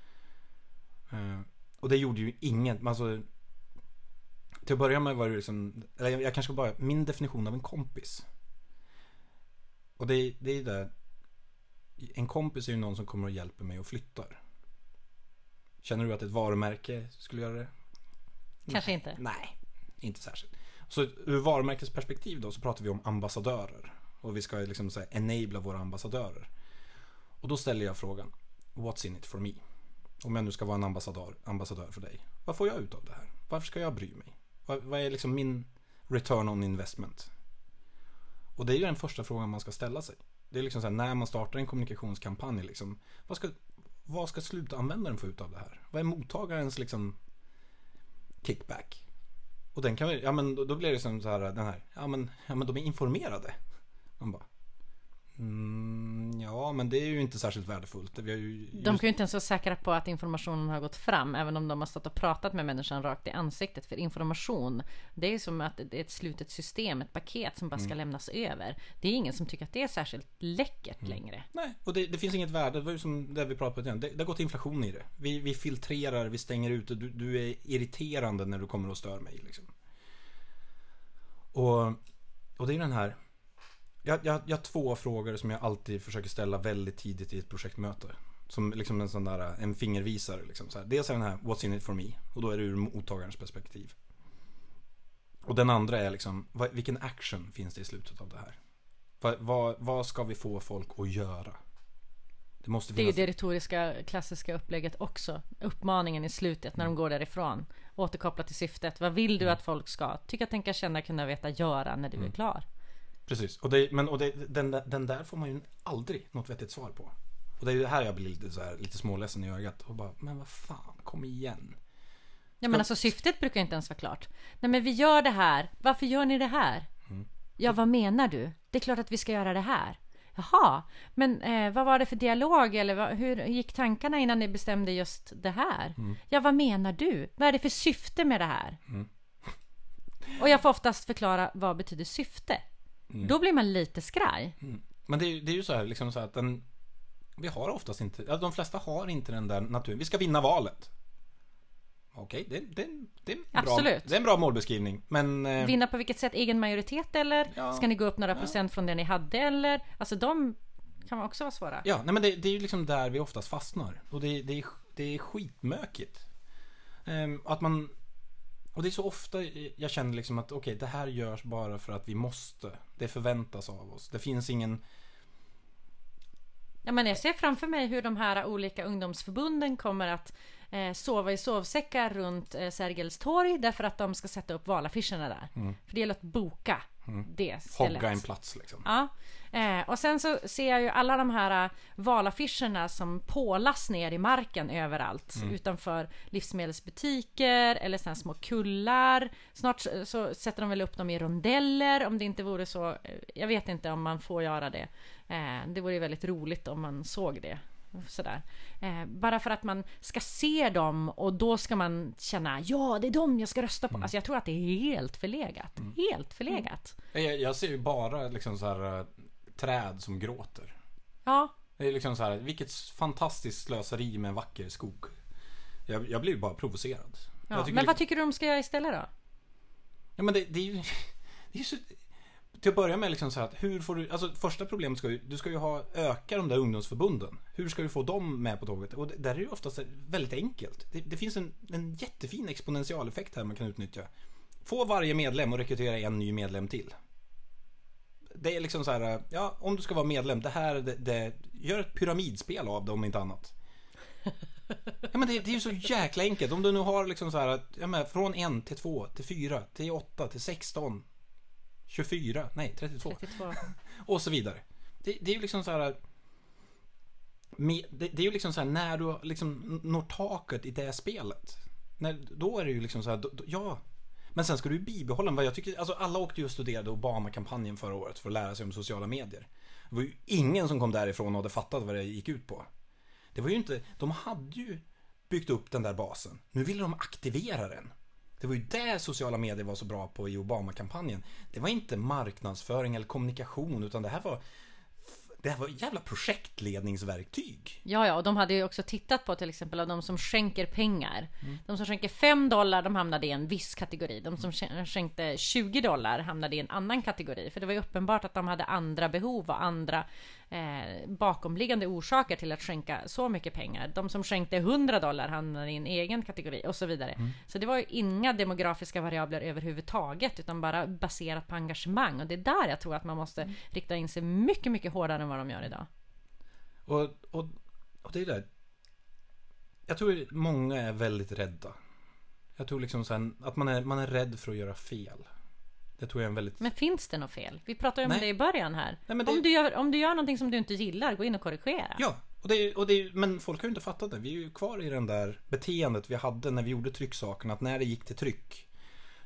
Och det gjorde ju ingen. Alltså, till att börja med var det liksom, eller jag kanske bara, min definition av en kompis. Och det är det. En kompis är ju någon som kommer och hjälper mig och flyttar. Känner du att ett varumärke skulle göra det? Kanske inte. Nej, inte särskilt. Så ur varumärkesperspektiv då så pratar vi om ambassadörer. Och vi ska liksom så här enabla våra ambassadörer. Och då ställer jag frågan: what's in it for me? Om jag nu ska vara en ambassadör för dig, vad får jag ut av det här? Varför ska jag bry mig? Vad är liksom min return on investment? Och det är ju den första frågan man ska ställa sig. Det är liksom så här, när man startar en kommunikationskampanj liksom, vad ska slutanvändaren få ut av det här? Vad är mottagarens liksom kickback? Och den kan då blir det som så här, den här, ja men de är informerade. Man bara, Ja, men det är ju inte särskilt värdefullt. Vi har ju De kan ju inte ens vara säkra på att informationen har gått fram, även om de har stått och pratat med människan rakt i ansiktet. För information, det är som att det är ett slutet system, ett paket som bara ska lämnas över. Det är ingen som tycker att det är särskilt läckert längre. Nej, och det finns inget värde. Det var ju som det vi pratade om. Det har gått inflation i det. Vi filtrerar, vi stänger ut. Du är irriterande när du kommer och stör mig. Liksom. Och det är den här... Jag har 2 frågor som jag alltid försöker ställa väldigt tidigt i ett projektmöte. Som liksom en sån där, en fingervisare. Liksom, så här. Dels är den här, what's in it for me? Och då är det ur mottagarens perspektiv. Och den andra är liksom, vilken action finns det i slutet av det här? Vad ska vi få folk att göra? Det är ju det retoriska klassiska upplägget också. Uppmaningen i slutet när de går därifrån. Återkoppla till syftet. Vad vill du att folk ska tycka, tänka, känna, kunna veta, göra när du är klar? Precis. Den där får man ju aldrig något vettigt svar på. Och det är ju här jag blir lite småledsen i ögat. Och bara, men vad fan, kom igen. Ja, men alltså syftet brukar inte ens vara klart. Nej, men vi gör det här. Varför gör ni det här? Ja, vad menar du? Det är klart att vi ska göra det här. Jaha, men vad var det för dialog? Eller hur gick tankarna innan ni bestämde just det här? Ja, vad menar du? Vad är det för syfte med det här? Och jag får oftast förklara vad betyder syfte. Då blir man lite skraj. Men det är ju så här, liksom så att vi har oftast inte, de flesta har inte den där naturen. Vi ska vinna valet. Okej, det är en bra målbeskrivning. Men vinna på vilket sätt? Egen majoritet eller? Ska ni gå upp några procent från det ni hade eller? Alltså de kan också vara svåra. Ja, nej, men det är ju liksom där vi oftast fastnar. Och det är skitmökigt. Och det är så ofta jag känner liksom att okej, det här görs bara för att vi måste. Det förväntas av oss. Det finns ingen... Ja, men jag ser framför mig hur de här olika ungdomsförbunden kommer att sova i sovsäckar runt Sergels torg därför att de ska sätta upp valaffischerna där. För det gäller att boka det stället. Hogga en plats liksom. Ja. Och sen så ser jag ju alla de här valaffischerna som pålas ner i marken överallt. Utanför livsmedelsbutiker eller såna små kullar. Snart så sätter de väl upp dem i rondeller om det inte vore så. Jag vet inte om man får göra det. Det vore ju väldigt roligt om man såg det. Sådär. Bara för att man ska se dem och då ska man känna, ja, det är dem jag ska rösta på. Alltså jag tror att det är helt förlegat. Helt förlegat. Jag ser ju bara liksom så här träd som gråter. Ja. Det är liksom så här, vilket fantastiskt slöseri med en vacker skog. Jag blir ju bara provocerad. Ja, men vad tycker du de ska göra istället då? Ja, men det är ju så... Till att börja med liksom så här, att hur får du, alltså första problemet du ska ju öka de där ungdomsförbunden. Hur ska du få dem med på tåget? Och där är det ju oftast väldigt enkelt. Det finns en jättefin exponentialeffekt här man kan utnyttja. Få varje medlem och rekrytera en ny medlem till. Det är liksom så här, ja, om du ska vara medlem, gör ett pyramidspel av det om inte annat. Ja, men det är ju så jäkla enkelt. Om du nu har liksom så här att, ja, men från 1 till 2 till 4 till 8 till 16 24, nej 32. Och så vidare. Det är ju liksom så här. Det är ju liksom så här, när du liksom når taket i det spelet. Då är det ju liksom så här, ja. Men sen ska du bibehålla vad jag tycker, alltså alla åkte ju och studerade Obama-kampanjen förra året för att lära sig om sociala medier. Det var ju ingen som kom därifrån och hade fattat vad det gick ut på. Det var ju inte, de hade ju byggt upp den där basen. Nu ville de aktivera den. Det var ju det sociala medier var så bra på i Obama-kampanjen. Det var inte marknadsföring eller kommunikation, utan det här var jävla projektledningsverktyg. Ja, och de hade ju också tittat på till exempel av de som skänker pengar. De som skänker $5, de hamnade i en viss kategori. De som skänkte $20 hamnade i en annan kategori. För det var ju uppenbart att de hade andra behov och andra bakomliggande orsaker till att skänka så mycket pengar. De som skänkte $100 hamnade i en egen kategori och så vidare. Så det var ju inga demografiska variabler överhuvudtaget, utan bara baserat på engagemang. Och det är där jag tror att man måste rikta in sig mycket, mycket hårdare än vad de gör idag. Och det är det. Jag tror många är väldigt rädda. Jag tror liksom sen att man är rädd för att göra fel. Det tror jag är en väldigt... Men finns det något fel? Vi pratade ju om det i början här. Nej, men om du gör någonting som du inte gillar, gå in och korrigera. Ja, men folk har ju inte fattat det. Vi är ju kvar i den där beteendet vi hade när vi gjorde trycksakerna. Att när det gick till tryck,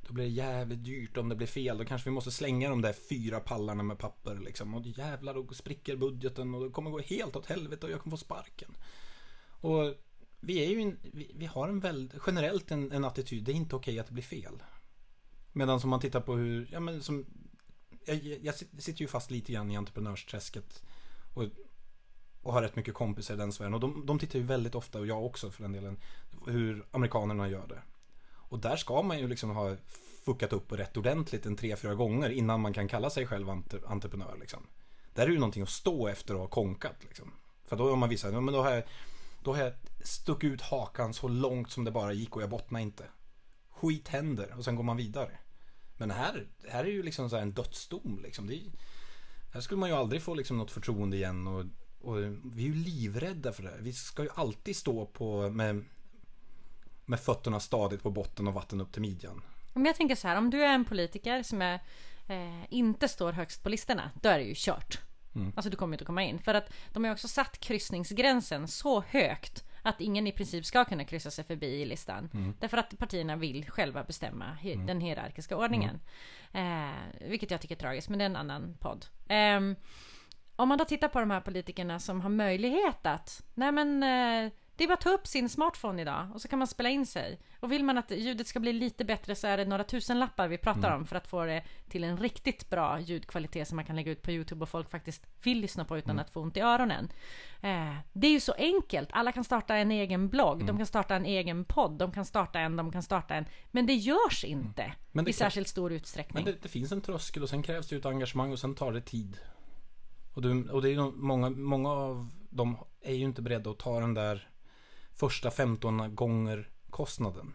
då blir det jävligt dyrt om det blir fel. Då kanske vi måste slänga de där 4 pallarna med papper liksom. Och jävlar, då spricker budgeten och det kommer gå helt åt helvete och jag kommer få sparken. Och vi är ju vi har generellt en attityd, det är inte okej att det blir fel. Medan som man tittar på hur, ja men som jag sitter ju fast lite grann i entreprenörsträsket och har rätt mycket kompisar i den sfären. Och de tittar ju väldigt ofta, och jag också för den delen, hur amerikanerna gör det. Och där ska man ju liksom ha fuckat upp rätt ordentligt 3-4 gånger innan man kan kalla sig själv entreprenör liksom. Där är ju någonting att stå efter och ha konkat liksom. För då har man visat, men då har jag stuckit ut hakan så långt som det bara gick och jag bottnar inte. Skit händer och sen går man vidare. Men här är ju liksom så här en dödsdom liksom. Här skulle man ju aldrig få liksom något förtroende igen och vi är ju livrädda för det. Vi ska ju alltid stå på med fötterna stadigt på botten och vatten upp till midjan. Men jag tänker så här, om du är en politiker som inte står högst på listorna, då är det ju kört. Alltså du kommer inte att komma in. För att de har också satt kryssningsgränsen så högt att ingen i princip ska kunna kryssa sig förbi i listan. Därför att partierna vill själva bestämma den hierarkiska ordningen. Vilket jag tycker är tragiskt, men det är en annan podd. Om man då tittar på de här politikerna som har möjlighet att det är bara att ta upp sin smartphone idag och så kan man spela in sig. Och vill man att ljudet ska bli lite bättre så är det några tusenlappar vi pratar om för att få det till en riktigt bra ljudkvalitet som man kan lägga ut på YouTube och folk faktiskt vill lyssna på utan att få ont i öronen. Det är ju så enkelt. Alla kan starta en egen blogg, de kan starta en egen podd, de kan starta en. Men det görs inte i särskilt stor utsträckning. Men det finns en tröskel och sen krävs det ett engagemang och sen tar det tid. Och det är ju många av dem är ju inte beredda att ta den där första 15 gånger kostnaden.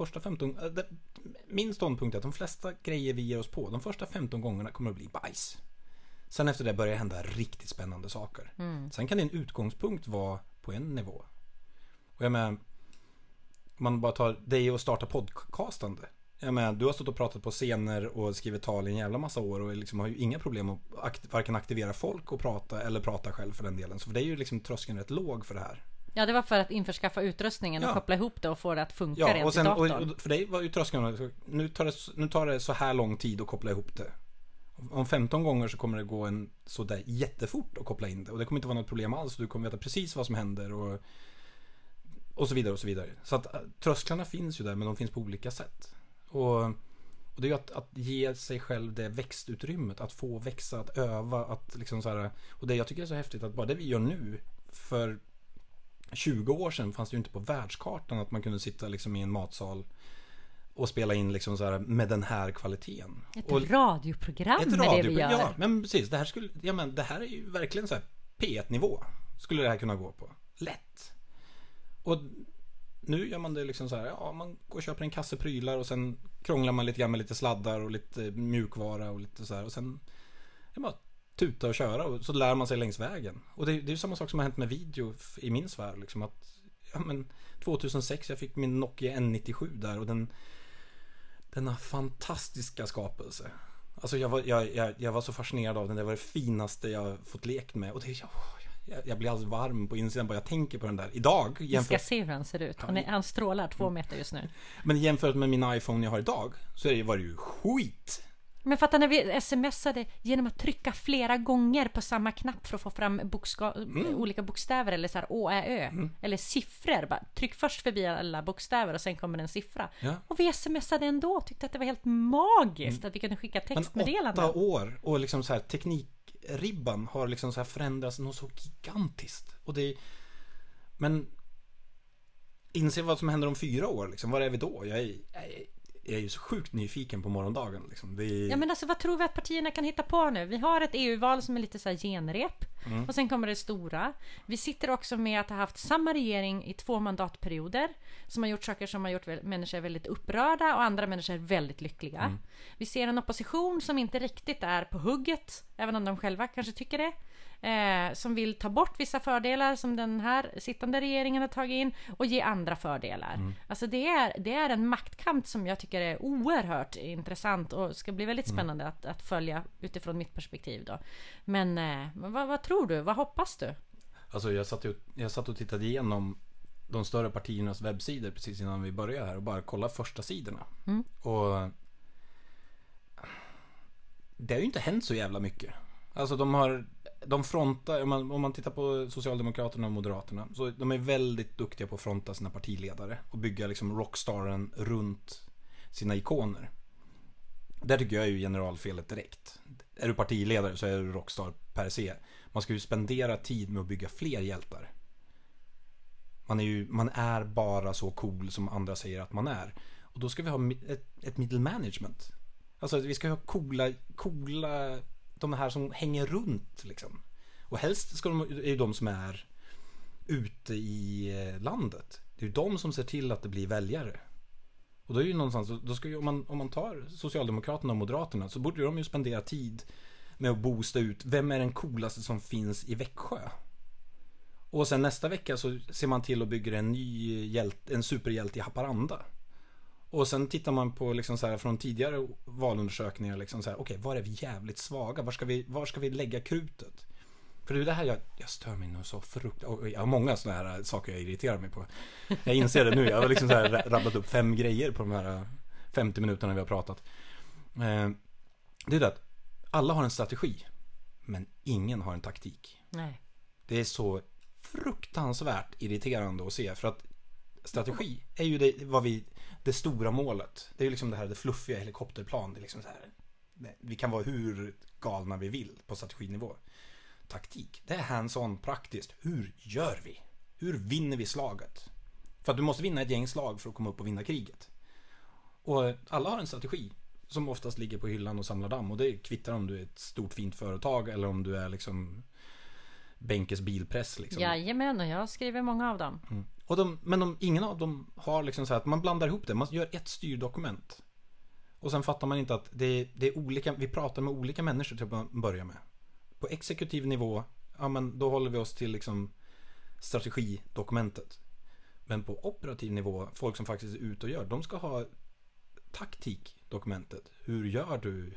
Min ståndpunkt är att de flesta grejer vi ger oss på, de första 15 gångerna kommer att bli bajs. Sen efter det börjar hända riktigt spännande saker. Sen kan din utgångspunkt vara på en nivå. Och jag menar, man bara tar dig och starta podcastande. Jag menar, du har stått och pratat på scener och skrivit tal i en jävla massa år och liksom har ju inga problem att varken aktivera folk och prata eller prata själv för den delen. Så för det är ju liksom tröskeln rätt låg för det här. Ja, det var för att införskaffa utrustningen och koppla ihop det och få det att funka rent i datorn. Och för dig var ju tröskeln, nu tar det så här lång tid att koppla ihop det. Om 15 gånger så kommer det gå så där jättefort att koppla in det. Och det kommer inte vara något problem alls. Du kommer veta precis vad som händer och så vidare och så vidare. Så att trösklarna finns ju där, men de finns på olika sätt. Och det är ju att ge sig själv det växtutrymmet, att få växa, att öva, att liksom så här. Och det jag tycker är så häftigt att bara det vi gör nu, för 20 år sedan fanns det ju inte på världskartan att man kunde sitta liksom i en matsal och spela in liksom så här med den här kvaliteten. Ett radioprogram med det vi gör. Ja, men precis. Det här är ju verkligen så här P1-nivå skulle det här kunna gå på. Lätt. Och nu gör man det liksom så här, man går och köper en kasse prylar och sen krånglar man lite grann med lite sladdar och lite mjukvara och lite så här, och sen är bara tuta och köra och så lär man sig längs vägen. Och det är ju samma sak som har hänt med video i min sfär liksom, att 2006 jag fick min Nokia N97 där och denna fantastiska skapelse. Alltså jag var så fascinerad av den. Det var det finaste jag fått lekt med och jag blir alldeles varm på insidan bara jag tänker på den där. Idag Vi ska se hur han ser ut. Han strålar 2 meter just nu. Men jämfört med min iPhone jag har idag så var det ju skit. Men fattar när vi smsade genom att trycka flera gånger på samma knapp för att få fram olika bokstäver eller så här Å, Ä, Ö eller siffror. Bara, tryck först förbi alla bokstäver och sen kommer en siffra. Ja. Och vi smsade ändå. Tyckte att det var helt magiskt att vi kunde skicka textmeddelanden. Men 8 år och liksom så här teknikribban har liksom så här förändrats något så gigantiskt. Och men inse vad som händer om 4 år liksom. Var är vi då? Jag är ju så sjukt nyfiken på morgondagen liksom. Ja, men alltså vad tror vi att partierna kan hitta på nu? Vi har ett EU-val som är lite så här genrep. Och sen kommer det stora. Vi sitter också med att ha haft samma regering i 2 mandatperioder som har gjort saker som har gjort människor väldigt upprörda och andra människor väldigt lyckliga. Vi ser en opposition som inte riktigt är på hugget, även om de själva kanske tycker det. Som vill ta bort vissa fördelar som den här sittande regeringen har tagit in och ge andra fördelar. Alltså det är en maktkamp som jag tycker är oerhört intressant och ska bli väldigt spännande att följa utifrån mitt perspektiv då. Men vad tror du? Vad hoppas du? Alltså jag satt och tittade igenom de större partiernas webbsidor precis innan vi började här och bara kolla första sidorna. Och det har ju inte hänt så jävla mycket. Alltså de frontar, om man tittar på Socialdemokraterna och Moderaterna, så de är väldigt duktiga på att fronta sina partiledare och bygga liksom rockstaren runt sina ikoner. Där tycker jag är ju generalfelet direkt. Är du partiledare så är du rockstar per se. Man ska ju spendera tid med att bygga fler hjältar. Man är bara så cool som andra säger att man är. Och då ska vi ha ett middle management. Alltså vi ska ha coola de här som hänger runt liksom. Och helst ska är ju de som är ute i landet. Det är ju de som ser till att det blir väljare. Och då är ju någonstans, då ska ju, om man tar Socialdemokraterna och Moderaterna, så borde de ju spendera tid med att boosta ut vem är den coolaste som finns i Växjö. Och sen nästa vecka så ser man till att bygga en superhjälte i Haparanda. Och sen tittar man på liksom så här, från tidigare valundersökningar liksom så här, okej, var är vi jävligt svaga? Var ska vi lägga krutet? För det är det här jag stör mig nu så fruktansvärt. Jag har många såna här saker jag irriterar mig på. Jag inser det nu. Jag har liksom så här rabblat upp 5 grejer på de här 50 minuterna vi har pratat. Det är det att alla har en strategi, men ingen har en taktik. Nej. Det är så fruktansvärt irriterande att se, för att strategi är ju det stora målet. Det är ju liksom det fluffiga helikopterplan. Det är liksom så här, vi kan vara hur galna vi vill på strateginivå. Taktik, det är hands-on praktiskt. Hur gör vi? Hur vinner vi slaget? För att du måste vinna ett gäng slag för att komma upp och vinna kriget. Och alla har en strategi som oftast ligger på hyllan och samlar damm. Och det kvittar om du är ett stort fint företag eller om du är liksom Bänkes bilpress liksom. Jajamän, och jag skriver många av dem. Men ingen av dem har liksom så här att man blandar ihop det. Man gör ett styrdokument. Och sen fattar man inte att det är olika. Vi pratar med olika människor till att börja med. På exekutiv nivå, ja men då håller vi oss till liksom strategidokumentet. Men på operativ nivå, folk som faktiskt är ute och gör, de ska ha taktikdokumentet. Hur gör du?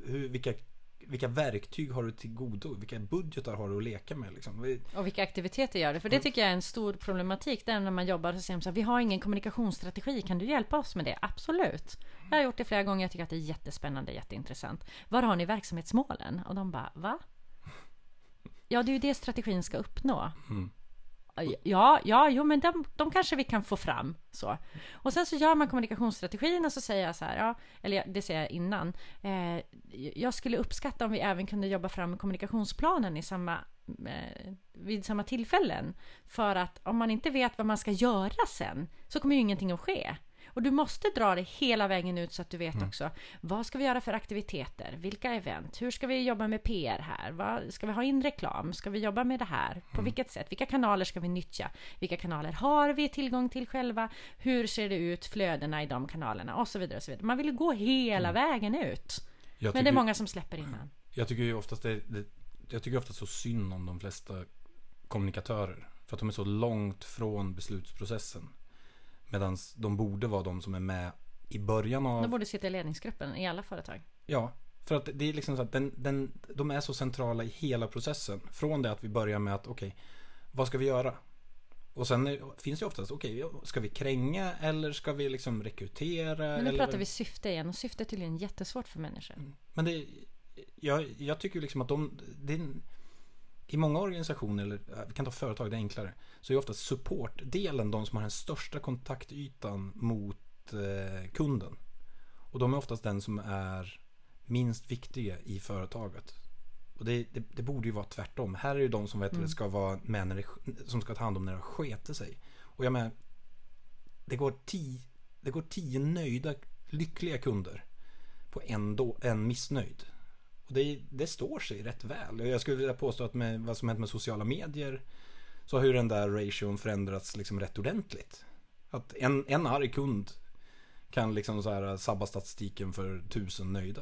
Vilka verktyg har du till godo? Vilka budgetar har du att leka med? Liksom? Och vilka aktiviteter gör du? För det tycker jag är en stor problematik. Där när man jobbar så säger de så här, vi har ingen kommunikationsstrategi. Kan du hjälpa oss med det? Absolut. Jag har gjort det flera gånger. Jag tycker att det är jättespännande, jätteintressant. Var har ni verksamhetsmålen? Och de bara, va? Ja, det är ju det strategin ska uppnå. Jo, men de kanske vi kan få fram så. Och sen så gör man kommunikationsstrategin och så säger jag så här, eller det säger jag innan. Jag skulle uppskatta om vi även kunde jobba fram kommunikationsplanen vid samma tillfällen. För att om man inte vet vad man ska göra sen, så kommer ju ingenting att ske. Och du måste dra det hela vägen ut så att du vet också, vad ska vi göra för aktiviteter? Vilka event? Hur ska vi jobba med PR här? Ska vi ha in reklam? Ska vi jobba med det här? På vilket sätt? Vilka kanaler ska vi nyttja? Vilka kanaler har vi tillgång till själva? Hur ser det ut, flödena i de kanalerna? Och så vidare och så vidare. Man vill ju gå hela vägen ut. Men det är många som släpper innan. Jag tycker ju oftast så synd om de flesta kommunikatörer. För att de är så långt från beslutsprocessen. Medan de borde vara de som är med i början av... De borde sitta i ledningsgruppen i alla företag. Ja, för att det är liksom så att de är så centrala i hela processen. Från det att vi börjar med att okej, vad ska vi göra? Och sen finns det oftast, ska vi kränga eller ska vi liksom rekrytera? Men nu pratar vi syfte igen, och syfte är tydligen jättesvårt för människor. Men jag tycker liksom att i många organisationer, eller vi kan ta företag, det är enklare, så är ofta supportdelen de som har den största kontaktytan mot kunden. Och de är oftast den som är minst viktiga i företaget. Och det borde ju vara tvärtom. Här är ju de som ska vara med som ska ta hand om när det sketer sig. Och jag menar, det går 10 nöjda, lyckliga kunder på en missnöjd. Och det står sig rätt väl. Jag skulle vilja påstå att med vad som hänt med sociala medier, så har ju den där ration förändrats liksom rätt ordentligt. Att en arg kund kan liksom så här sabba statistiken för 1000 nöjda.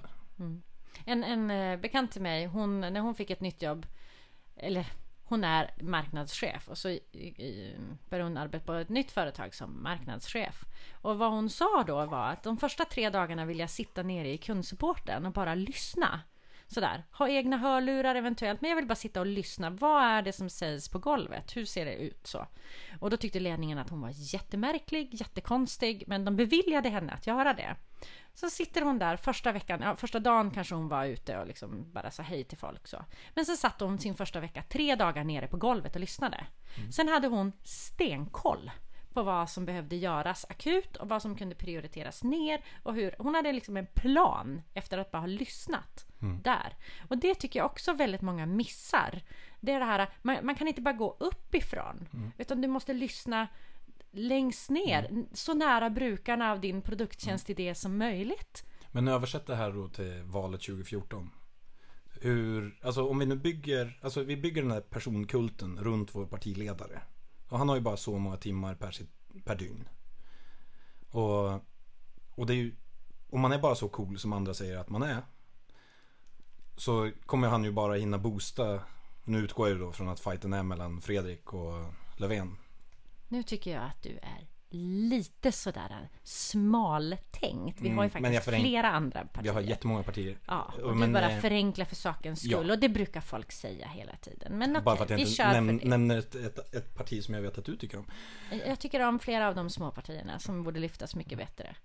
En bekant till mig, när hon fick ett nytt jobb, eller hon är marknadschef, och så började hon arbeta på ett nytt företag som marknadschef. Och vad hon sa då var att de första 3 dagarna vill jag sitta nere i kundsupporten och bara lyssna. sådär. Ha egna hörlurar eventuellt, men jag vill bara sitta och lyssna. Vad är det som sägs på golvet? Hur ser det ut så? Och då tyckte ledningen att hon var jättemärklig, jättekonstig, men de beviljade henne att göra det. Så sitter hon där första veckan, första dagen kanske hon var ute och liksom bara sa hej till folk så. Men så satt hon sin första vecka 3 dagar nere på golvet och lyssnade. Sen hade hon stenkoll på vad som behövde göras akut och vad som kunde prioriteras ner och hur. Hon hade liksom en plan efter att bara ha lyssnat där. Och det tycker jag också väldigt många missar. Det är det här, man kan inte bara gå uppifrån utan du måste lyssna längst ner, så nära brukarna av din produkttjänstidé som möjligt. Men översätt det här då till valet 2014. Alltså om vi nu vi bygger den här personkulten runt vår partiledare. Och han har ju bara så många timmar per dygn. Och det är ju, om man är bara så cool som andra säger att man är, så kommer han ju bara hinna boosta. Nu utgår jag ju då från att fighten är mellan Fredrik och Löfven. Nu tycker jag att du är lite sådär smaltänkt. Vi har ju faktiskt flera andra partier. Vi har jättemånga partier. Ja, och du bara förenklar för sakens skull. Ja. Och det brukar folk säga hela tiden. Men bara för att jag inte nämner ett ett parti som jag vet att du tycker om. Jag tycker om flera av de små partierna som borde lyftas mycket bättre.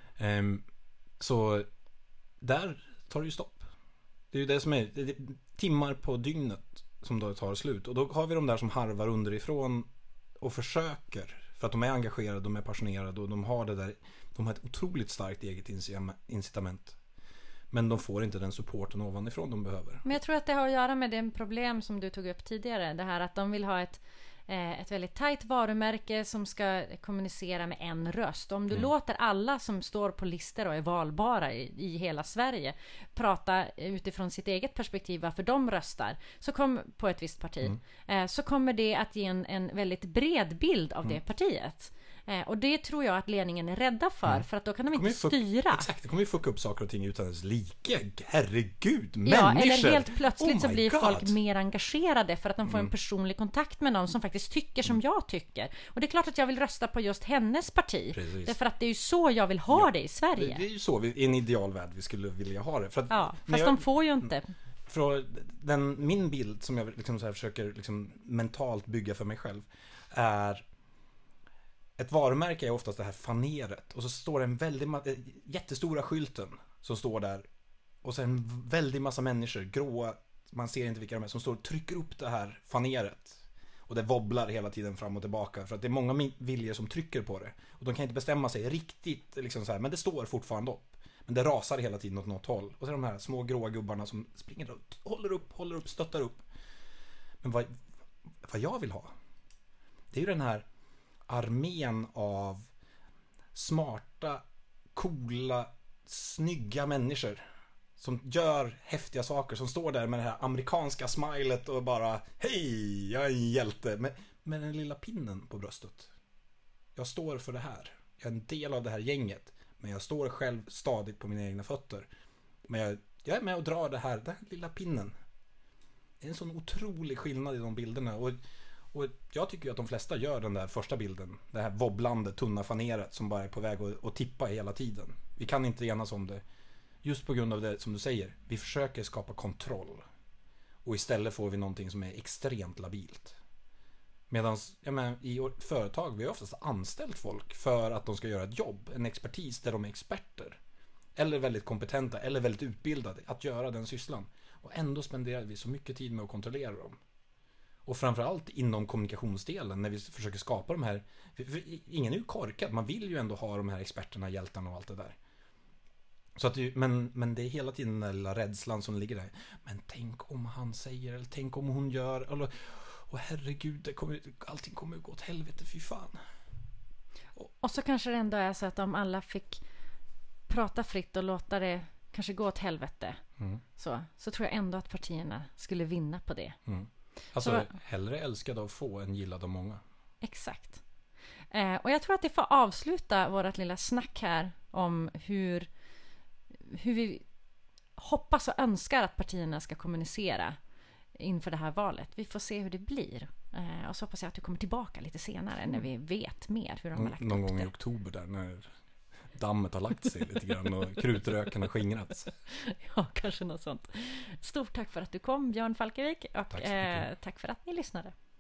Så där tar det ju stopp. Det är ju det som är timmar på dygnet som då tar slut. Och då har vi de där som harvar underifrån och försöker, för att de är engagerade, de är passionerade och de har ett otroligt starkt eget incitament. Men de får inte den supporten ovanifrån de behöver. Men jag tror att det har att göra med det problem som du tog upp tidigare. Det här att de vill ha ett väldigt tajt varumärke som ska kommunicera med en röst. Om du låter alla som står på listor och är valbara i hela Sverige prata utifrån sitt eget perspektiv varför de röstar på ett visst parti, så kommer det att ge en väldigt bred bild av det partiet. Och det tror jag att ledningen är rädda för att då kan de inte styra. Exakt, det kommer ju fucka upp saker och ting utan ens like. Herregud, människor! Ja, eller helt plötsligt så blir folk mer engagerade för att de får en personlig kontakt med någon som faktiskt tycker som jag tycker. Och det är klart att jag vill rösta på just hennes parti. Precis. Därför att det är ju så jag vill ha det i Sverige. Det är ju så, i en idealvärld vi skulle vilja ha det. För att, fast de får ju inte. För min bild som jag liksom så här försöker liksom mentalt bygga för mig själv är: ett varumärke är oftast det här faneret. Och så står det en jättestora skylten som står där. Och sen en väldig massa människor, gråa, man ser inte vilka de är, som står och trycker upp det här faneret. Och det wobblar hela tiden fram och tillbaka. För att det är många viljor som trycker på det. Och de kan inte bestämma sig riktigt liksom så här, men det står fortfarande upp. Men det rasar hela tiden åt något håll. Och så är de här små gråa gubbarna som springer runt, håller upp, stöttar upp. Men vad jag vill ha, det är ju den här armén av smarta, coola, snygga människor som gör häftiga saker, som står där med det här amerikanska smilet och bara hej, jag är en hjälte med den lilla pinnen på bröstet. Jag står för det här. Jag är en del av det här gänget, men jag står själv stadigt på mina egna fötter. Men jag är med och drar den här lilla pinnen. Det är en sån otrolig skillnad i de bilderna. Och jag tycker ju att de flesta gör den där första bilden. Det här wobblande, tunna faneret som bara är på väg att tippa hela tiden. Vi kan inte enas om det. Just på grund av det som du säger. Vi försöker skapa kontroll. Och istället får vi någonting som är extremt labilt. Medan i företag, vi har oftast anställt folk för att de ska göra ett jobb. En expertis där de är experter. Eller väldigt kompetenta, eller väldigt utbildade att göra den sysslan. Och ändå spenderar vi så mycket tid med att kontrollera dem. Och framförallt inom kommunikationsdelen när vi försöker skapa de här. Ingen är ju korkad, man vill ju ändå ha de här experterna, hjältarna och allt det där. Så att men det är hela tiden den lilla rädslan som ligger där. Men tänk om han säger, eller tänk om hon gör, eller, och herregud, allting kommer gå åt helvete, fy fan. Och så kanske det ändå är så att om alla fick prata fritt och låta det kanske gå åt helvete, så tror jag ändå att partierna skulle vinna på det. Alltså, hellre älskad av få än gillad av många. Exakt. Och jag tror att det får avsluta vårt lilla snack här om hur vi hoppas och önskar att partierna ska kommunicera inför det här valet. Vi får se hur det blir. Och så hoppas jag att du kommer tillbaka lite senare när vi vet mer hur de har lagt upp det. Någon gång i oktober där dammet har lagt sig lite grann och krutröken har skingrats. Ja, kanske något sånt. Stort tack för att du kom, Björn Falkevik, och Tack så mycket. tack för att ni lyssnade.